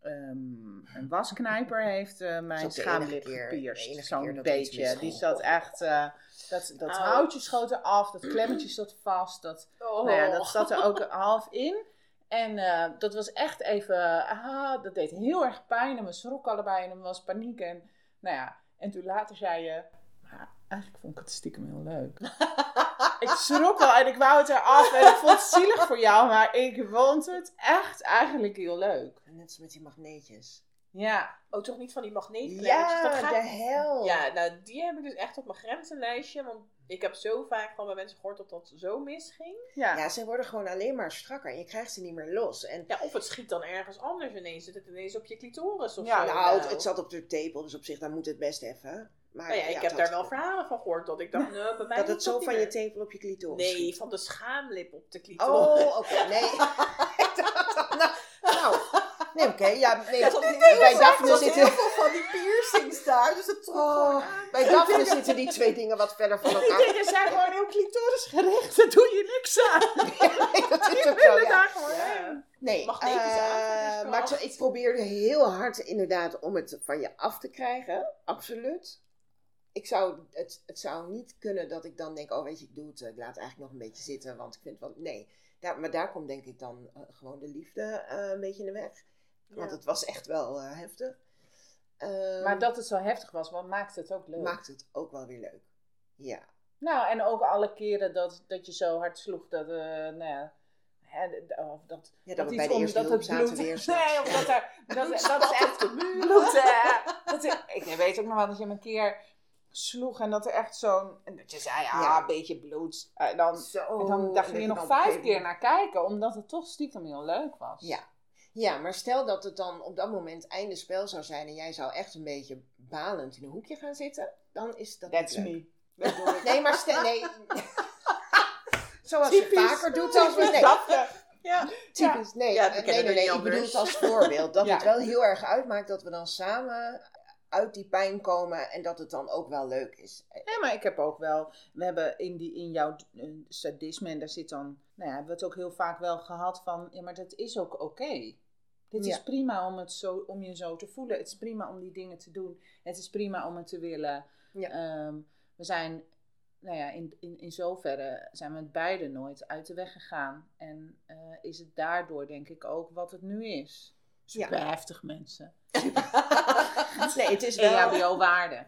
wasknijper heeft mijn schaamlip gepierst. Zo'n beetje. Die zat echt, dat houtje schoot eraf, dat klemmetje zat vast, dat zat er ook half in. En dat was echt even, dat deed heel erg pijn en we schrokken allebei en er was paniek. En toen later zei je, eigenlijk vond ik het stiekem heel leuk. Ik schrok wel en ik wou het eraf en ik vond het zielig voor jou, maar ik vond het echt eigenlijk heel leuk. Net als met die magneetjes. Ja. Oh, toch niet van die magneetklemmers? Ja, de hel. Ja, nou die heb ik dus echt op mijn grenzenlijstje, want ik heb zo vaak van bij mensen gehoord dat dat zo misging. Ja, ze worden gewoon alleen maar strakker en je krijgt ze niet meer los. En ja, of het schiet dan ergens anders ineens. Zit het ineens op je clitoris of zo? Nou, het zat op de tepel, dus op zich dan moet het best even. Maar ik heb daar wel verhalen van gehoord dat ik dacht, bij mij dat het zo van je tepel op je clitoris Nee, van de schaamlip op de clitoris. Oh, oké. Nee. Nee, oké. Ja, nee. Bij Bij Daphne heel zitten... veel van die piercings daar. Dus het trok gewoon aan. Bij Daphne zitten die twee dingen wat verder van Die elkaar. dingen zijn gewoon heel clitorisgericht. Daar doe je niks aan. Nee, dat is Die ook zo, willen ja. daar gewoon Ja. heen. Nee, Magnetische aantrekkingskracht. maar ik probeerde heel hard inderdaad om het van je af te krijgen. Absoluut. Het zou niet kunnen dat ik dan denk, oh weet je, ik doe het, ik laat het eigenlijk nog een beetje zitten, want ik vind wel, nee. Maar daar komt denk ik dan gewoon de liefde een beetje in de weg. Want het was echt wel heftig. Maar dat het zo heftig was, wat maakt het ook leuk. maakt het ook wel weer leuk. Ja. Nou, en ook alle keren dat je zo hard sloeg dat, nou ja, of dat, Ja, dat we iets bij de eerste dat hulp het zaten bloed... weer s'nachts. Nee, omdat dat is echt bloed. Ik weet ook nog wel dat je me een keer sloeg en dat er echt zo'n... En dat je zei, Ja. een beetje bloed. En dan daar ging je dat nog dan 5 op een keer naar kijken, omdat het toch stiekem heel leuk was. Ja, maar stel dat het dan op dat moment einde spel zou zijn en jij zou echt een beetje balend in een hoekje gaan zitten, dan is dat That's niet leuk. me. Dat doe ik. Nee, maar stel, nee. Zoals je vaker doet als we... Nee, Daphne. Ja. typisch. Nee, Ja, we kennen het niet ik anders. bedoel het als voorbeeld. Dat Ja. het wel heel erg uitmaakt dat we dan samen uit die pijn komen en dat het dan ook wel leuk is. Nee, maar ik heb ook wel... We hebben in jouw sadisme, en daar zit dan... Nou ja, hebben we het ook heel vaak wel gehad van... Ja, maar dat is ook oké. Dit is prima om je zo te voelen. Het is prima om die dingen te doen. Het is prima om het te willen. Ja. We zijn... Nou ja, in zoverre zijn we het beide nooit uit de weg gegaan. En is het daardoor denk ik ook wat het nu is. Super heftig mensen. Nee, het is wel... EHBO-waarde.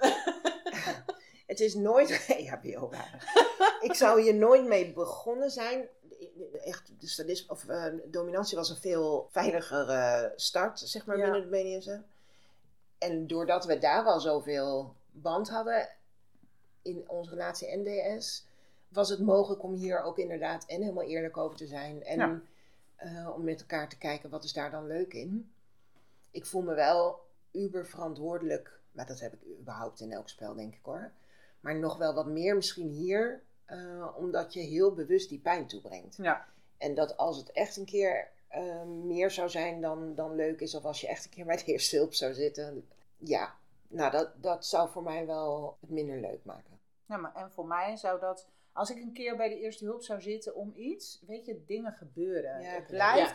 Het is nooit EHBO-waardig. Ik zou hier nooit mee begonnen zijn. Echt, de sadisme of dominantie was een veel veiligere start, zeg maar, binnen de BDSM. En doordat we daar wel zoveel band hadden in onze relatie en DS, was het mogelijk om hier ook inderdaad en helemaal eerlijk over te zijn. En om met elkaar te kijken, wat is daar dan leuk in? Ik voel me wel uber verantwoordelijk, maar dat heb ik überhaupt in elk spel, denk ik hoor. Maar nog wel wat meer misschien hier, omdat je heel bewust die pijn toebrengt. Ja. En dat als het echt een keer meer zou zijn dan leuk is, of als je echt een keer bij de eerste hulp zou zitten. Ja, nou dat zou voor mij wel het minder leuk maken. Ja, maar en voor mij zou dat... Als ik een keer bij de eerste hulp zou zitten om iets, weet je, dingen gebeuren. Ja, het blijft...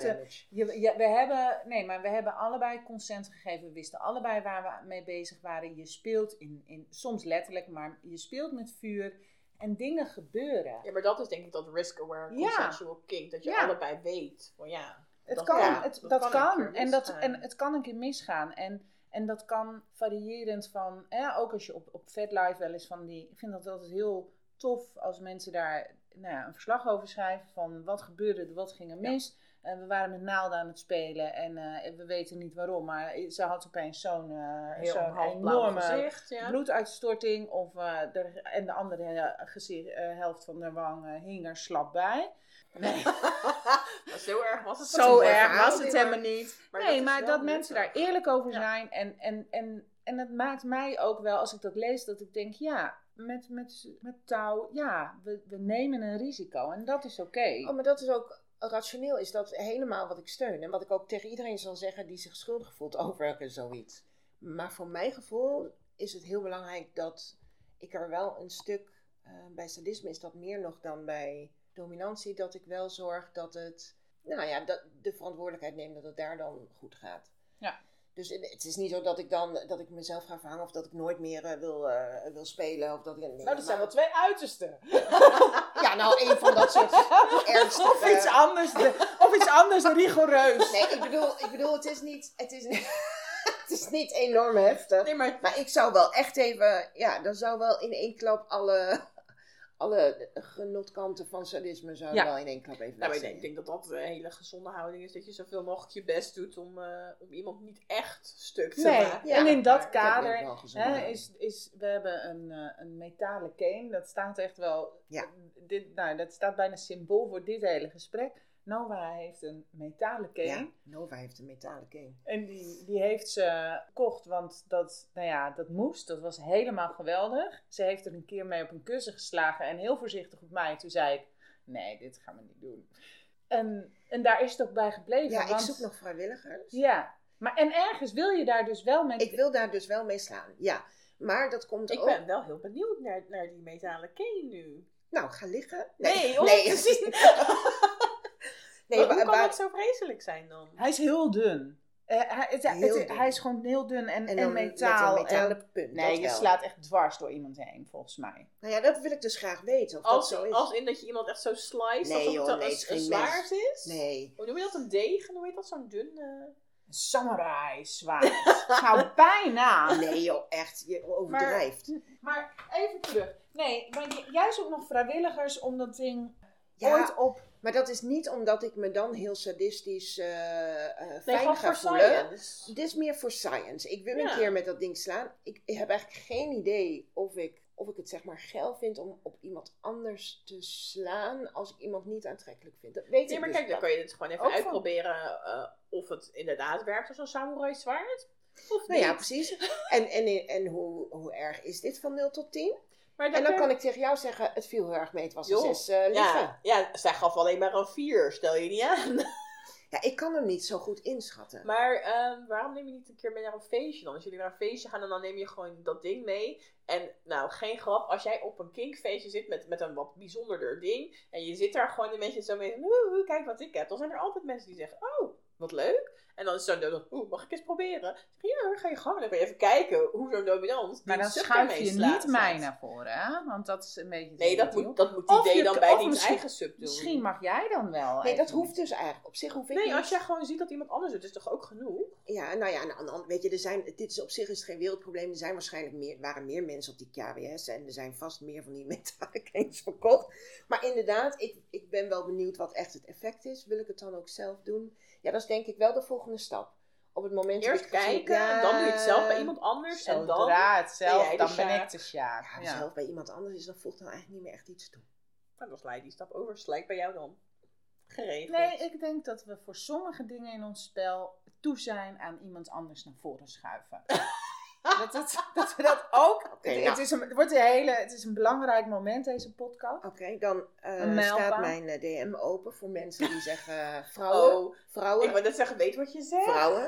damage. Maar we hebben allebei consent gegeven. We wisten allebei waar we mee bezig waren. Je speelt soms letterlijk, maar je speelt met vuur en dingen gebeuren. Ja, maar dat is denk ik dat risk-aware consensual kink. Dat je allebei weet van Het dat kan. En En het kan een keer misgaan. En dat kan variërend van... ook als je op VetLife wel eens van die... Ik vind dat altijd heel tof als mensen daar een verslag over schrijven. Van wat gebeurde er, wat ging er mis. We waren met naalden aan het spelen. En we weten niet waarom. Maar ze had opeens zo'n enorme gezicht, bloeduitstorting. En de andere helft van de wang hing er slap bij. Nee. Zo erg was het. Zo erg was het helemaal niet. Maar dat mensen daar eerlijk over zijn. En het maakt mij ook wel, als ik dat lees, dat ik denk, met touw, we nemen een risico. En dat is oké. Oh, maar dat is ook rationeel, is dat helemaal wat ik steun. En wat ik ook tegen iedereen zal zeggen die zich schuldig voelt over zoiets. Maar voor mijn gevoel is het heel belangrijk dat ik er wel een stuk, bij sadisme is dat meer nog dan bij dominantie, dat ik wel zorg dat het, dat de verantwoordelijkheid neem dat het daar dan goed gaat. Ja. Dus het is niet zo dat ik mezelf ga verhangen of dat ik nooit meer wil spelen. Of dat ik, dat zijn wel twee uitersten. Ja, een van dat soort ernstige... Of iets anders rigoureus. Nee, ik bedoel, het is niet enorm heftig. Nee, maar ik zou wel echt even, dan zou wel in één klap alle genotkanten van sadisme zouden wel in één klap even maar ik denk dat dat een hele gezonde houding is. Dat je zoveel mogelijk je best doet om iemand niet echt stuk te maken. Ja, en in dat kader we hebben een metalen cane. Dat staat echt wel... Ja. Dat staat bijna symbool voor dit hele gesprek. Nova heeft een metalen cane. Ja, Nova heeft een metalen cane. En die heeft ze gekocht, want dat moest. Dat was helemaal geweldig. Ze heeft er een keer mee op een kussen geslagen en heel voorzichtig op mij. Toen zei ik, nee, dit gaan we niet doen. En daar is het ook bij gebleven. Ja, ik zoek nog vrijwilligers. Ja. Maar en ergens wil je daar dus wel mee... Ik wil daar dus wel mee slaan, ja. Maar dat komt Ik ook... ben wel heel benieuwd naar die metalen cane nu. Nou, ga liggen. Nee, om te zien. Nee, Hoe kan het zo vreselijk zijn dan? Hij is heel dun. Heel dun. Hij is gewoon heel dun en dan metaal. met een metalen punt. Nee, dat je wel. slaat echt dwars door iemand heen, volgens mij. Nou ja, dat wil ik dus graag weten. Of dat zo is. Als in dat je iemand echt zo slice, Nee, alsof joh, het nee, een het is geen zwaard is? Nee. Hoe noem je dat? Een degen? Hoe heet dat? Zo'n dun... Een samurai zwaard. Nou, bijna. Nee joh, echt. Je overdrijft. Maar even terug. Nee, maar jij zoekt nog vrijwilligers om dat ding Ja, ooit op... maar dat is niet omdat ik me dan heel sadistisch Nee, fijn gewoon ga voor voelen. science. Dit is meer voor science. Ik wil Ja. een keer met dat ding slaan. Ik heb eigenlijk geen idee of ik het zeg maar geil vind om op iemand anders te slaan als ik iemand niet aantrekkelijk vind. Dat weet Nee, ik maar dus kijk, dan wel. kan je het gewoon even Ook van- uitproberen of het inderdaad werkt als een samurai zwaard. Of Nou ja, niet. precies. En hoe erg is dit van 0 tot 10? Maar En dan kan ik tegen jou zeggen, het viel heel erg mee. Het was een Joh, 6 liggen. ja, zij gaf alleen maar een 4, stel je niet aan. Ja, ik kan hem niet zo goed inschatten. Maar waarom neem je niet een keer mee naar een feestje dan? Als jullie naar een feestje gaan en dan neem je gewoon dat ding mee. En nou, geen grap, als jij op een kinkfeestje zit met een wat bijzonderder ding. En je zit daar gewoon een beetje zo mee, kijk wat ik heb. Dan zijn er altijd mensen die zeggen, oh, wat leuk. En dan is zo'n dominant, mag ik eens proberen? Dan zeg je, ja, ga je gang. Dan kan je even kijken hoe zo'n dominant Maar die dan sub schuif daarmee je slaat. niet mij naar voren, hè? Want dat is een beetje... Nee, dat deal. moet die Of idee je- dan bij of die misschien- eigen sub doen. Misschien mag jij dan wel. Nee, dat even hoeft niet. dus eigenlijk. Op zich hoef ik Nee, niet. als jij gewoon ziet dat iemand anders doet, is toch ook genoeg? Ja, nou ja, weet je, dit is op zich is het geen wereldprobleem. Er zijn waarschijnlijk waren meer mensen op die KWS en er zijn vast meer van die metalen canes verkocht. Maar inderdaad, ik ben wel benieuwd wat echt het effect is. Wil ik het dan ook zelf doen? Ja, dat is denk ik wel de volgende stap. Op het moment dat Eerst ik gezien- kijken, dan doe je het zelf bij iemand anders. En dan Zodra het ben zelf, jij de dan ben Sjaak. ik de Sjaak. Ja, Ja. zelf bij iemand anders is, dan voegt dan eigenlijk niet meer echt iets toe. Nou, dan sla je die stap over. Slijk bij jou dan. Geregeld. Nee, ik denk dat we voor sommige dingen in ons spel toe zijn aan iemand anders naar voren schuiven. dat we dat ook... Oké, Het is een belangrijk moment, deze podcast. Oké, dan Een mijlpaal. staat mijn DM open voor mensen die zeggen vrouwen. Oh, Vrouwen. ik wou net zeggen, weet wat je zegt?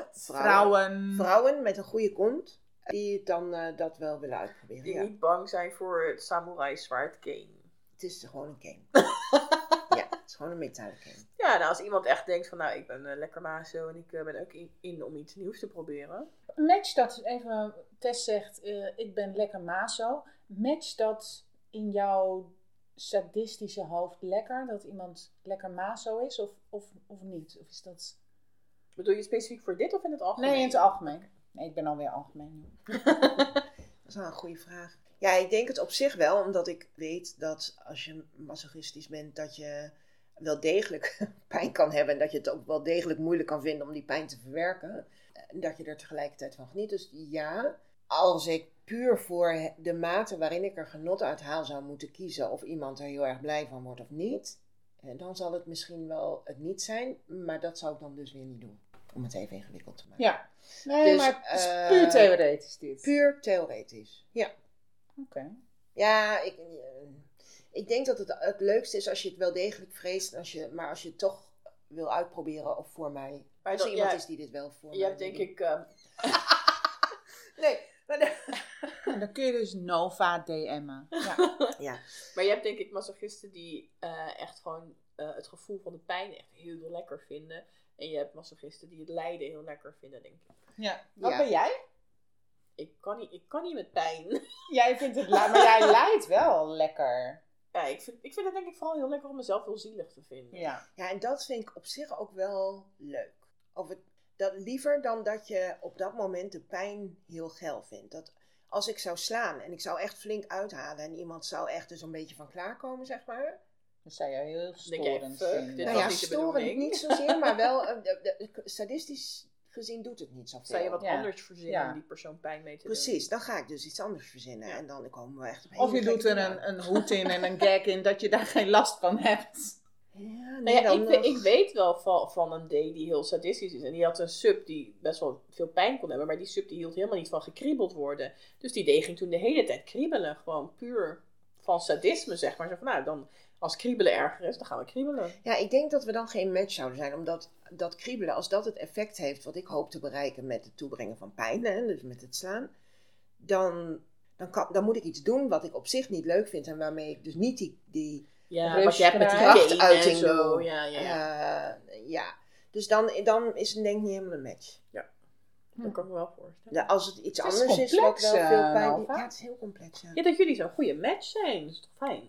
Vrouwen met een goede kont. Die dan dat wel willen uitproberen. Die Ja. niet bang zijn voor het samurai zwaard cane. Het is gewoon een cane. Ja, het is gewoon een metalen cane. Ja, nou als iemand echt denkt van, nou ik ben lekker maso en ik ben ook in om iets nieuws te proberen. Match dat, even Tess zegt, ik ben lekker maso. Match dat in jouw sadistische hoofd lekker? Dat iemand lekker maso is of niet? Of is dat... Bedoel je specifiek voor dit of in het algemeen? Nee, in het algemeen. Nee, ik ben alweer algemeen nu. Dat is wel een goede vraag. Ja, ik denk het op zich wel, omdat ik weet dat als je masochistisch bent, dat je wel degelijk pijn kan hebben. En dat je het ook wel degelijk moeilijk kan vinden om die pijn te verwerken. En dat je er tegelijkertijd van geniet. Dus ja, als ik puur voor de mate waarin ik er genot uit haal zou moeten kiezen, of iemand er heel erg blij van wordt of niet, dan zal het misschien wel het niet zijn. Maar dat zou ik dan dus weer niet doen. Om het even ingewikkeld te maken. Ja. Nee, Dus, maar het is puur theoretisch dit. Puur theoretisch, ja. Oké. Ja, ik denk dat het leukste is als je het wel degelijk vreest. Maar als je het toch wil uitproberen of voor mij. Maar Als er dan- iemand ja, is die dit wel voor mij Je hebt wil denk doen. ik... Nee, maar En dan kun je dus Nova DM'en. Ja. Maar je hebt denk ik masochisten die echt gewoon het gevoel van de pijn echt heel lekker vinden. En je hebt masochisten die het lijden heel lekker vinden, denk ik. Ja. Wat Ja. ben jij? Ik kan niet met pijn. Jij vindt het maar jij lijdt wel lekker. Ja, ik vind het denk ik vooral heel lekker om mezelf heel zielig te vinden. Ja. Ja, en dat vind ik op zich ook wel leuk. Dat liever dan dat je op dat moment de pijn heel geil vindt. Dat als ik zou slaan en ik zou echt flink uithalen en iemand zou echt er zo'n beetje van klaarkomen, zeg maar. Dat zou je heel denk jij, storend fuck, vinden. dit Nou was ja, niet de storend bedoeling. niet zozeer, maar wel sadistisch gezien doet het niet zoveel. Zou je wat Ja. anders verzinnen Ja. om die persoon pijn mee te doen? Precies, dan ga ik dus iets anders verzinnen. Ja. En dan komen we echt op Of je hele doet er gekke dingen. een hoed in en een gag in dat je daar geen last van hebt. Ja, Nou nee, ja, dan ik weet wel van een D die heel sadistisch is. En die had een sub die best wel veel pijn kon hebben. Maar die sub die hield helemaal niet van gekriebeld worden. Dus die D ging toen de hele tijd kriebelen. Gewoon puur van sadisme, zeg maar. Zo van, nou, dan Als kriebelen erger is, dan gaan we kriebelen. Ja, ik denk dat we dan geen match zouden zijn. Omdat dat kriebelen, als dat het effect heeft wat ik hoop te bereiken met het toebrengen van pijn, hè, dus met het slaan, dan moet ik iets doen wat ik op zich niet leuk vind. En waarmee ik dus niet die Ja, wat je hebt met die krachtuiting en zo. doe. Ja. Dus dan is het denk ik niet helemaal een match. Dat kan ik me wel voorstellen. Ja, als het iets Het is anders is wat complex, wel veel pijn... Nova. Ja, het is heel complex, ja. Ja, dat jullie zo'n goede match zijn. Dat is toch fijn?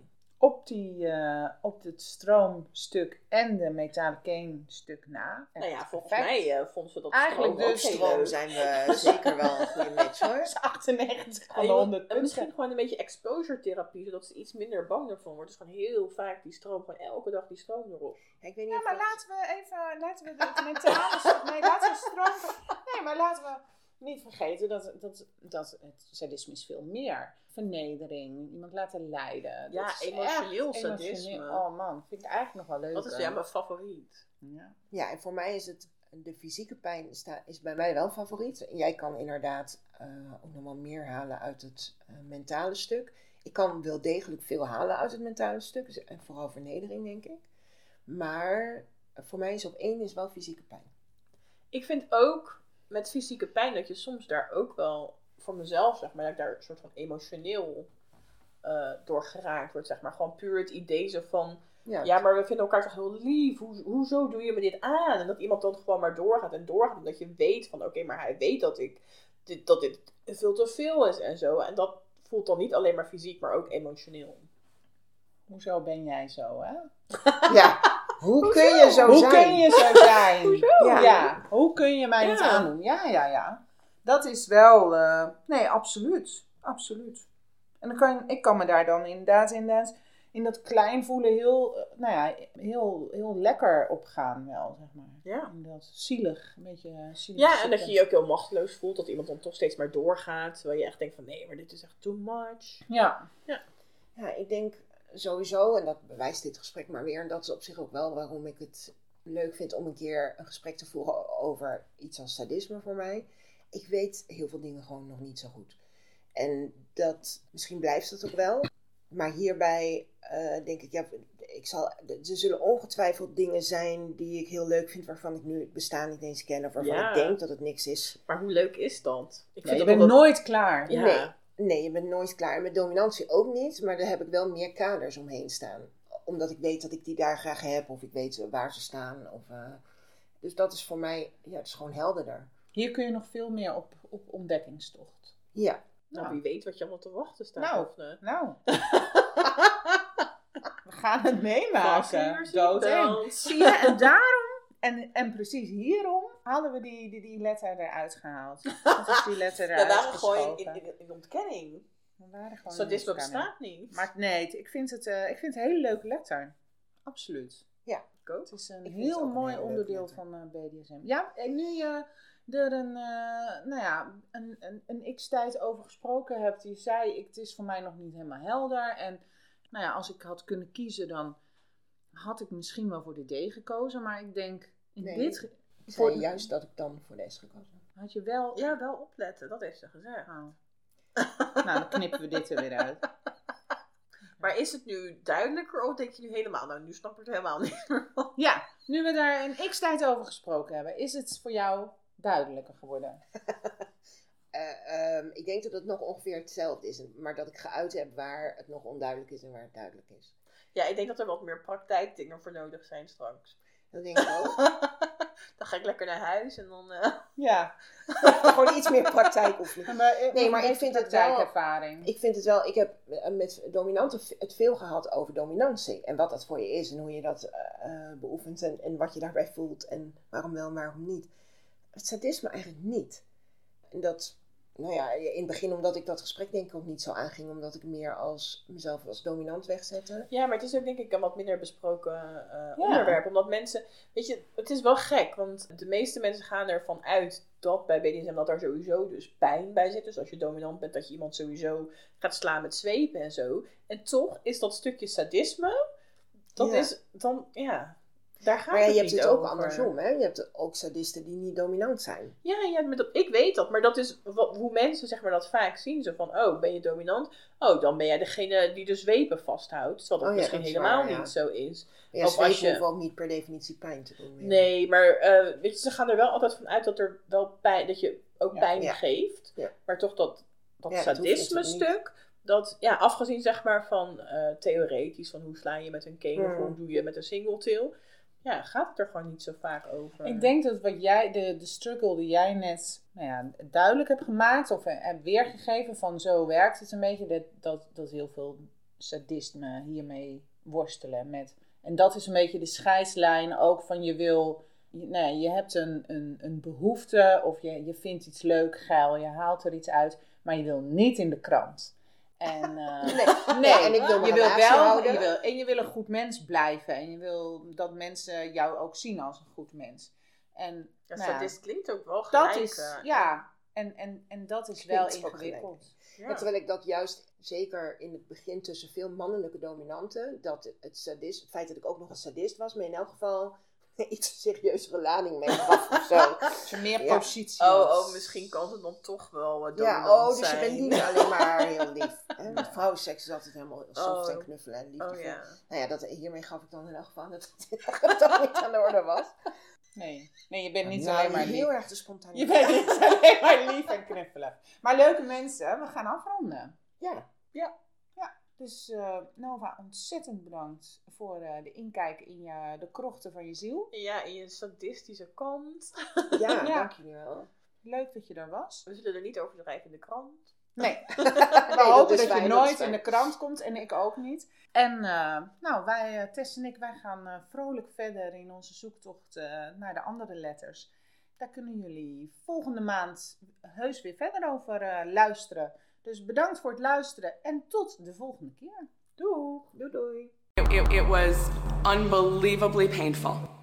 Op het stroomstuk en de metalen keenstuk na. Nou ja, volgens Perfect. mij vonden ze dat Eigenlijk stroom ook dus heel Stroom leuk. zijn we zeker wel een goede match, hoor. Dat is 98 van de En 100 en misschien punten. gewoon een beetje exposure therapie, zodat ze iets minder bang ervan wordt. Dus gewoon heel vaak die stroom, gewoon elke dag die stroom erop. Ik weet niet Ja, of maar dat- laten we het mentale... Nee, laten we stroom... Nee, maar laten we niet vergeten dat het sadisme is veel meer. Vernedering, iemand laten lijden. Ja, Dat is emotioneel echt sadisme. Oh man, vind ik eigenlijk nog wel leuk. Dat is mijn favoriet. Ja. Ja, en voor mij is de fysieke pijn is bij mij wel favoriet. Jij kan inderdaad ook nog wel meer halen uit het mentale stuk. Ik kan wel degelijk veel halen uit het mentale stuk. Dus, en vooral vernedering, denk ik. Maar voor mij is op 1 is wel fysieke pijn. Ik vind ook met fysieke pijn dat je soms daar ook wel, voor mezelf zeg maar, dat ik daar een soort van emotioneel door geraakt word. Zeg maar. Gewoon puur het idee zo van, ja, maar we vinden elkaar toch heel lief. Hoezo doe je me dit aan? En dat iemand dan gewoon maar doorgaat en doorgaat. Omdat je weet van, oké, maar hij weet dat dit veel te veel is en zo. En dat voelt dan niet alleen maar fysiek, maar ook emotioneel. Hoezo ben jij zo, hè? Ja, hoe kun je zo Hoe zijn? kun je zo zijn? Hoezo? Ja, hoe kun je mij dit Ja. aandoen? Ja. Dat is wel... nee, absoluut. Absoluut. En ik kan me daar dan inderdaad in dat klein voelen heel lekker op gaan wel, zeg maar. Ja. In dat zielig, een beetje zielig. Ja, en dat je zitten. je ook heel machteloos voelt. Dat iemand dan toch steeds maar doorgaat. Terwijl je echt denkt van, nee, maar dit is echt too much. Ja. Ja, ik denk sowieso, en dat bewijst dit gesprek maar weer, en dat is op zich ook wel waarom ik het leuk vind om een keer een gesprek te voeren over iets als sadisme voor mij. Ik weet heel veel dingen gewoon nog niet zo goed. En misschien blijft dat ook wel. Maar hierbij denk ik, er zullen ongetwijfeld dingen zijn die ik heel leuk vind, waarvan ik nu het bestaan niet eens ken, of waarvan ik denk dat het niks is. Maar hoe leuk is dat? Ik Ja, je dat bent wel- nooit klaar. Ja. Nee, je bent nooit klaar. En met dominantie ook niet, maar daar heb ik wel meer kaders omheen staan. Omdat ik weet dat ik die daar graag heb, of ik weet waar ze staan. Dus dat is voor mij, het is gewoon helderder. Hier kun je nog veel meer op ontdekkingstocht. Ja. Nou, wie weet wat je allemaal te wachten staat. Nou. Daphne. Nou, we gaan het meemaken. Doodeng. Zie je, en daarom, en precies hierom, hadden we die letter eruit gehaald. Dat is die letter We eruit waren gewoon geschoven. in ontkenning. We waren gewoon Sadisme in elkaar. bestaat niet. Maar nee, ik vind het een hele leuke letter. Absoluut. Ik ook. Het is een Ik vind het heel ook een mooi hele leuke onderdeel letter. van BDSM. Ja, en nu je er een x-tijd over gesproken hebt, die zei, het is voor mij nog niet helemaal helder. En als ik had kunnen kiezen, dan had ik misschien wel voor de D gekozen. Maar ik denk, Ik zei juist dat ik dan voor de S gekozen heb. had je wel... Ja, wel opletten. Dat heeft ze gezegd. Nou, dan knippen we dit er weer uit. Maar is het nu duidelijker of denk je nu helemaal? Nou, nu snap ik het helemaal niet meer. Ja, nu we daar een x-tijd over gesproken hebben, is het voor jou duidelijker geworden? Ik denk dat het nog ongeveer hetzelfde is. Maar dat ik geuit heb waar het nog onduidelijk is en waar het duidelijk is. Ja, ik denk dat er wat meer praktijkdingen voor nodig zijn straks. Dat denk ik ook. Dan ga ik lekker naar huis en dan... Ja. Gewoon iets meer praktijk oefenen. Maar ik vind het wel... ervaring. Ik heb met dominanten het veel gehad over dominantie. En wat dat voor je is en hoe je dat beoefent en wat je daarbij voelt. En waarom wel, waarom niet. Het sadisme eigenlijk niet. En dat, in het begin omdat ik dat gesprek denk ik ook niet zo aanging. Omdat ik meer mezelf als dominant wegzette. Ja, maar het is ook denk ik een wat minder besproken onderwerp. Omdat mensen, weet je, het is wel gek. Want de meeste mensen gaan ervan uit dat bij BDSM dat er sowieso dus pijn bij zit. Dus als je dominant bent, dat je iemand sowieso gaat slaan met zweepen en zo. En toch is dat stukje sadisme, dat is dan, Daar gaat Maar ja, het je hebt niet het ook over. andersom, hè? Je hebt ook sadisten die niet dominant zijn. Ja, ik weet dat. Maar dat is hoe mensen zeg maar, dat vaak zien. Zo van, oh, ben je dominant? Oh, dan ben jij degene die de zwepen vasthoudt. Terwijl dat Oh ja, misschien dat is helemaal waar, ja. niet zo is. Ja, Of als je- hoeven ook niet per definitie pijn te doen. Ja. Nee, maar weet je, ze gaan er wel altijd van uit dat er wel dat je ook pijn Ja. geeft. Ja. Maar toch dat Ja, dat hoeft sadisme natuurlijk stuk, dat, ja, afgezien zeg maar van theoretisch, van hoe sla je met een cane of hoe doe je met een singletail, ja, gaat het er gewoon niet zo vaak over. Ik denk dat wat jij, de struggle die jij net duidelijk hebt gemaakt of hebt weergegeven van zo werkt het een beetje, dat heel veel sadisten hiermee worstelen met. En dat is een beetje de scheidslijn ook van je hebt een behoefte of je vindt iets leuk, geil, je haalt er iets uit, maar je wil niet in de krant. En, Nee, en ik wil je mijn wil relatie wel, houden. je wil een goed mens blijven en je wil dat mensen jou ook zien als een goed mens. En Ja, nou ja, sadist klinkt ook wel gelijk. dat is, en dat is wel Klinkt ook ingewikkeld. Ja. Maar terwijl ik dat juist, zeker in het begin tussen veel mannelijke dominanten, dat het feit dat ik ook nog een sadist was, me in elk geval iets serieuzere lading mee gaf of zo. Als je meer Ja. positie had. Oh, misschien kan het dan toch wel dominant Ja, dus je zijn. bent niet alleen maar heel lief. Met vrouwenseks is altijd helemaal soft en knuffelen en liefdevol. Oh ja. Nou ja, hiermee gaf ik dan in elk geval dat het toch niet aan de orde was. Nee, je bent niet Nou, alleen maar lief. heel erg de spontaniteit. Je bent niet alleen maar lief en knuffelen. Maar leuke mensen, we gaan afronden. Ja. Dus Nova, ontzettend bedankt voor de inkijk in de krochten van je ziel. Ja, in je sadistische kant. Ja, Ja. dank jullie wel. Leuk dat je er was. We zullen er niet over drijven in de krant. Nee, Nee, we hopen is dat fijn, je dat is nooit fijn. in de krant komt en ik ook niet. En wij, Tess en ik, wij gaan vrolijk verder in onze zoektocht naar de andere letters. Daar kunnen jullie volgende maand heus weer verder over luisteren. Dus bedankt voor het luisteren en tot de volgende keer. Doei! Doei doei. It was unbelievably painful.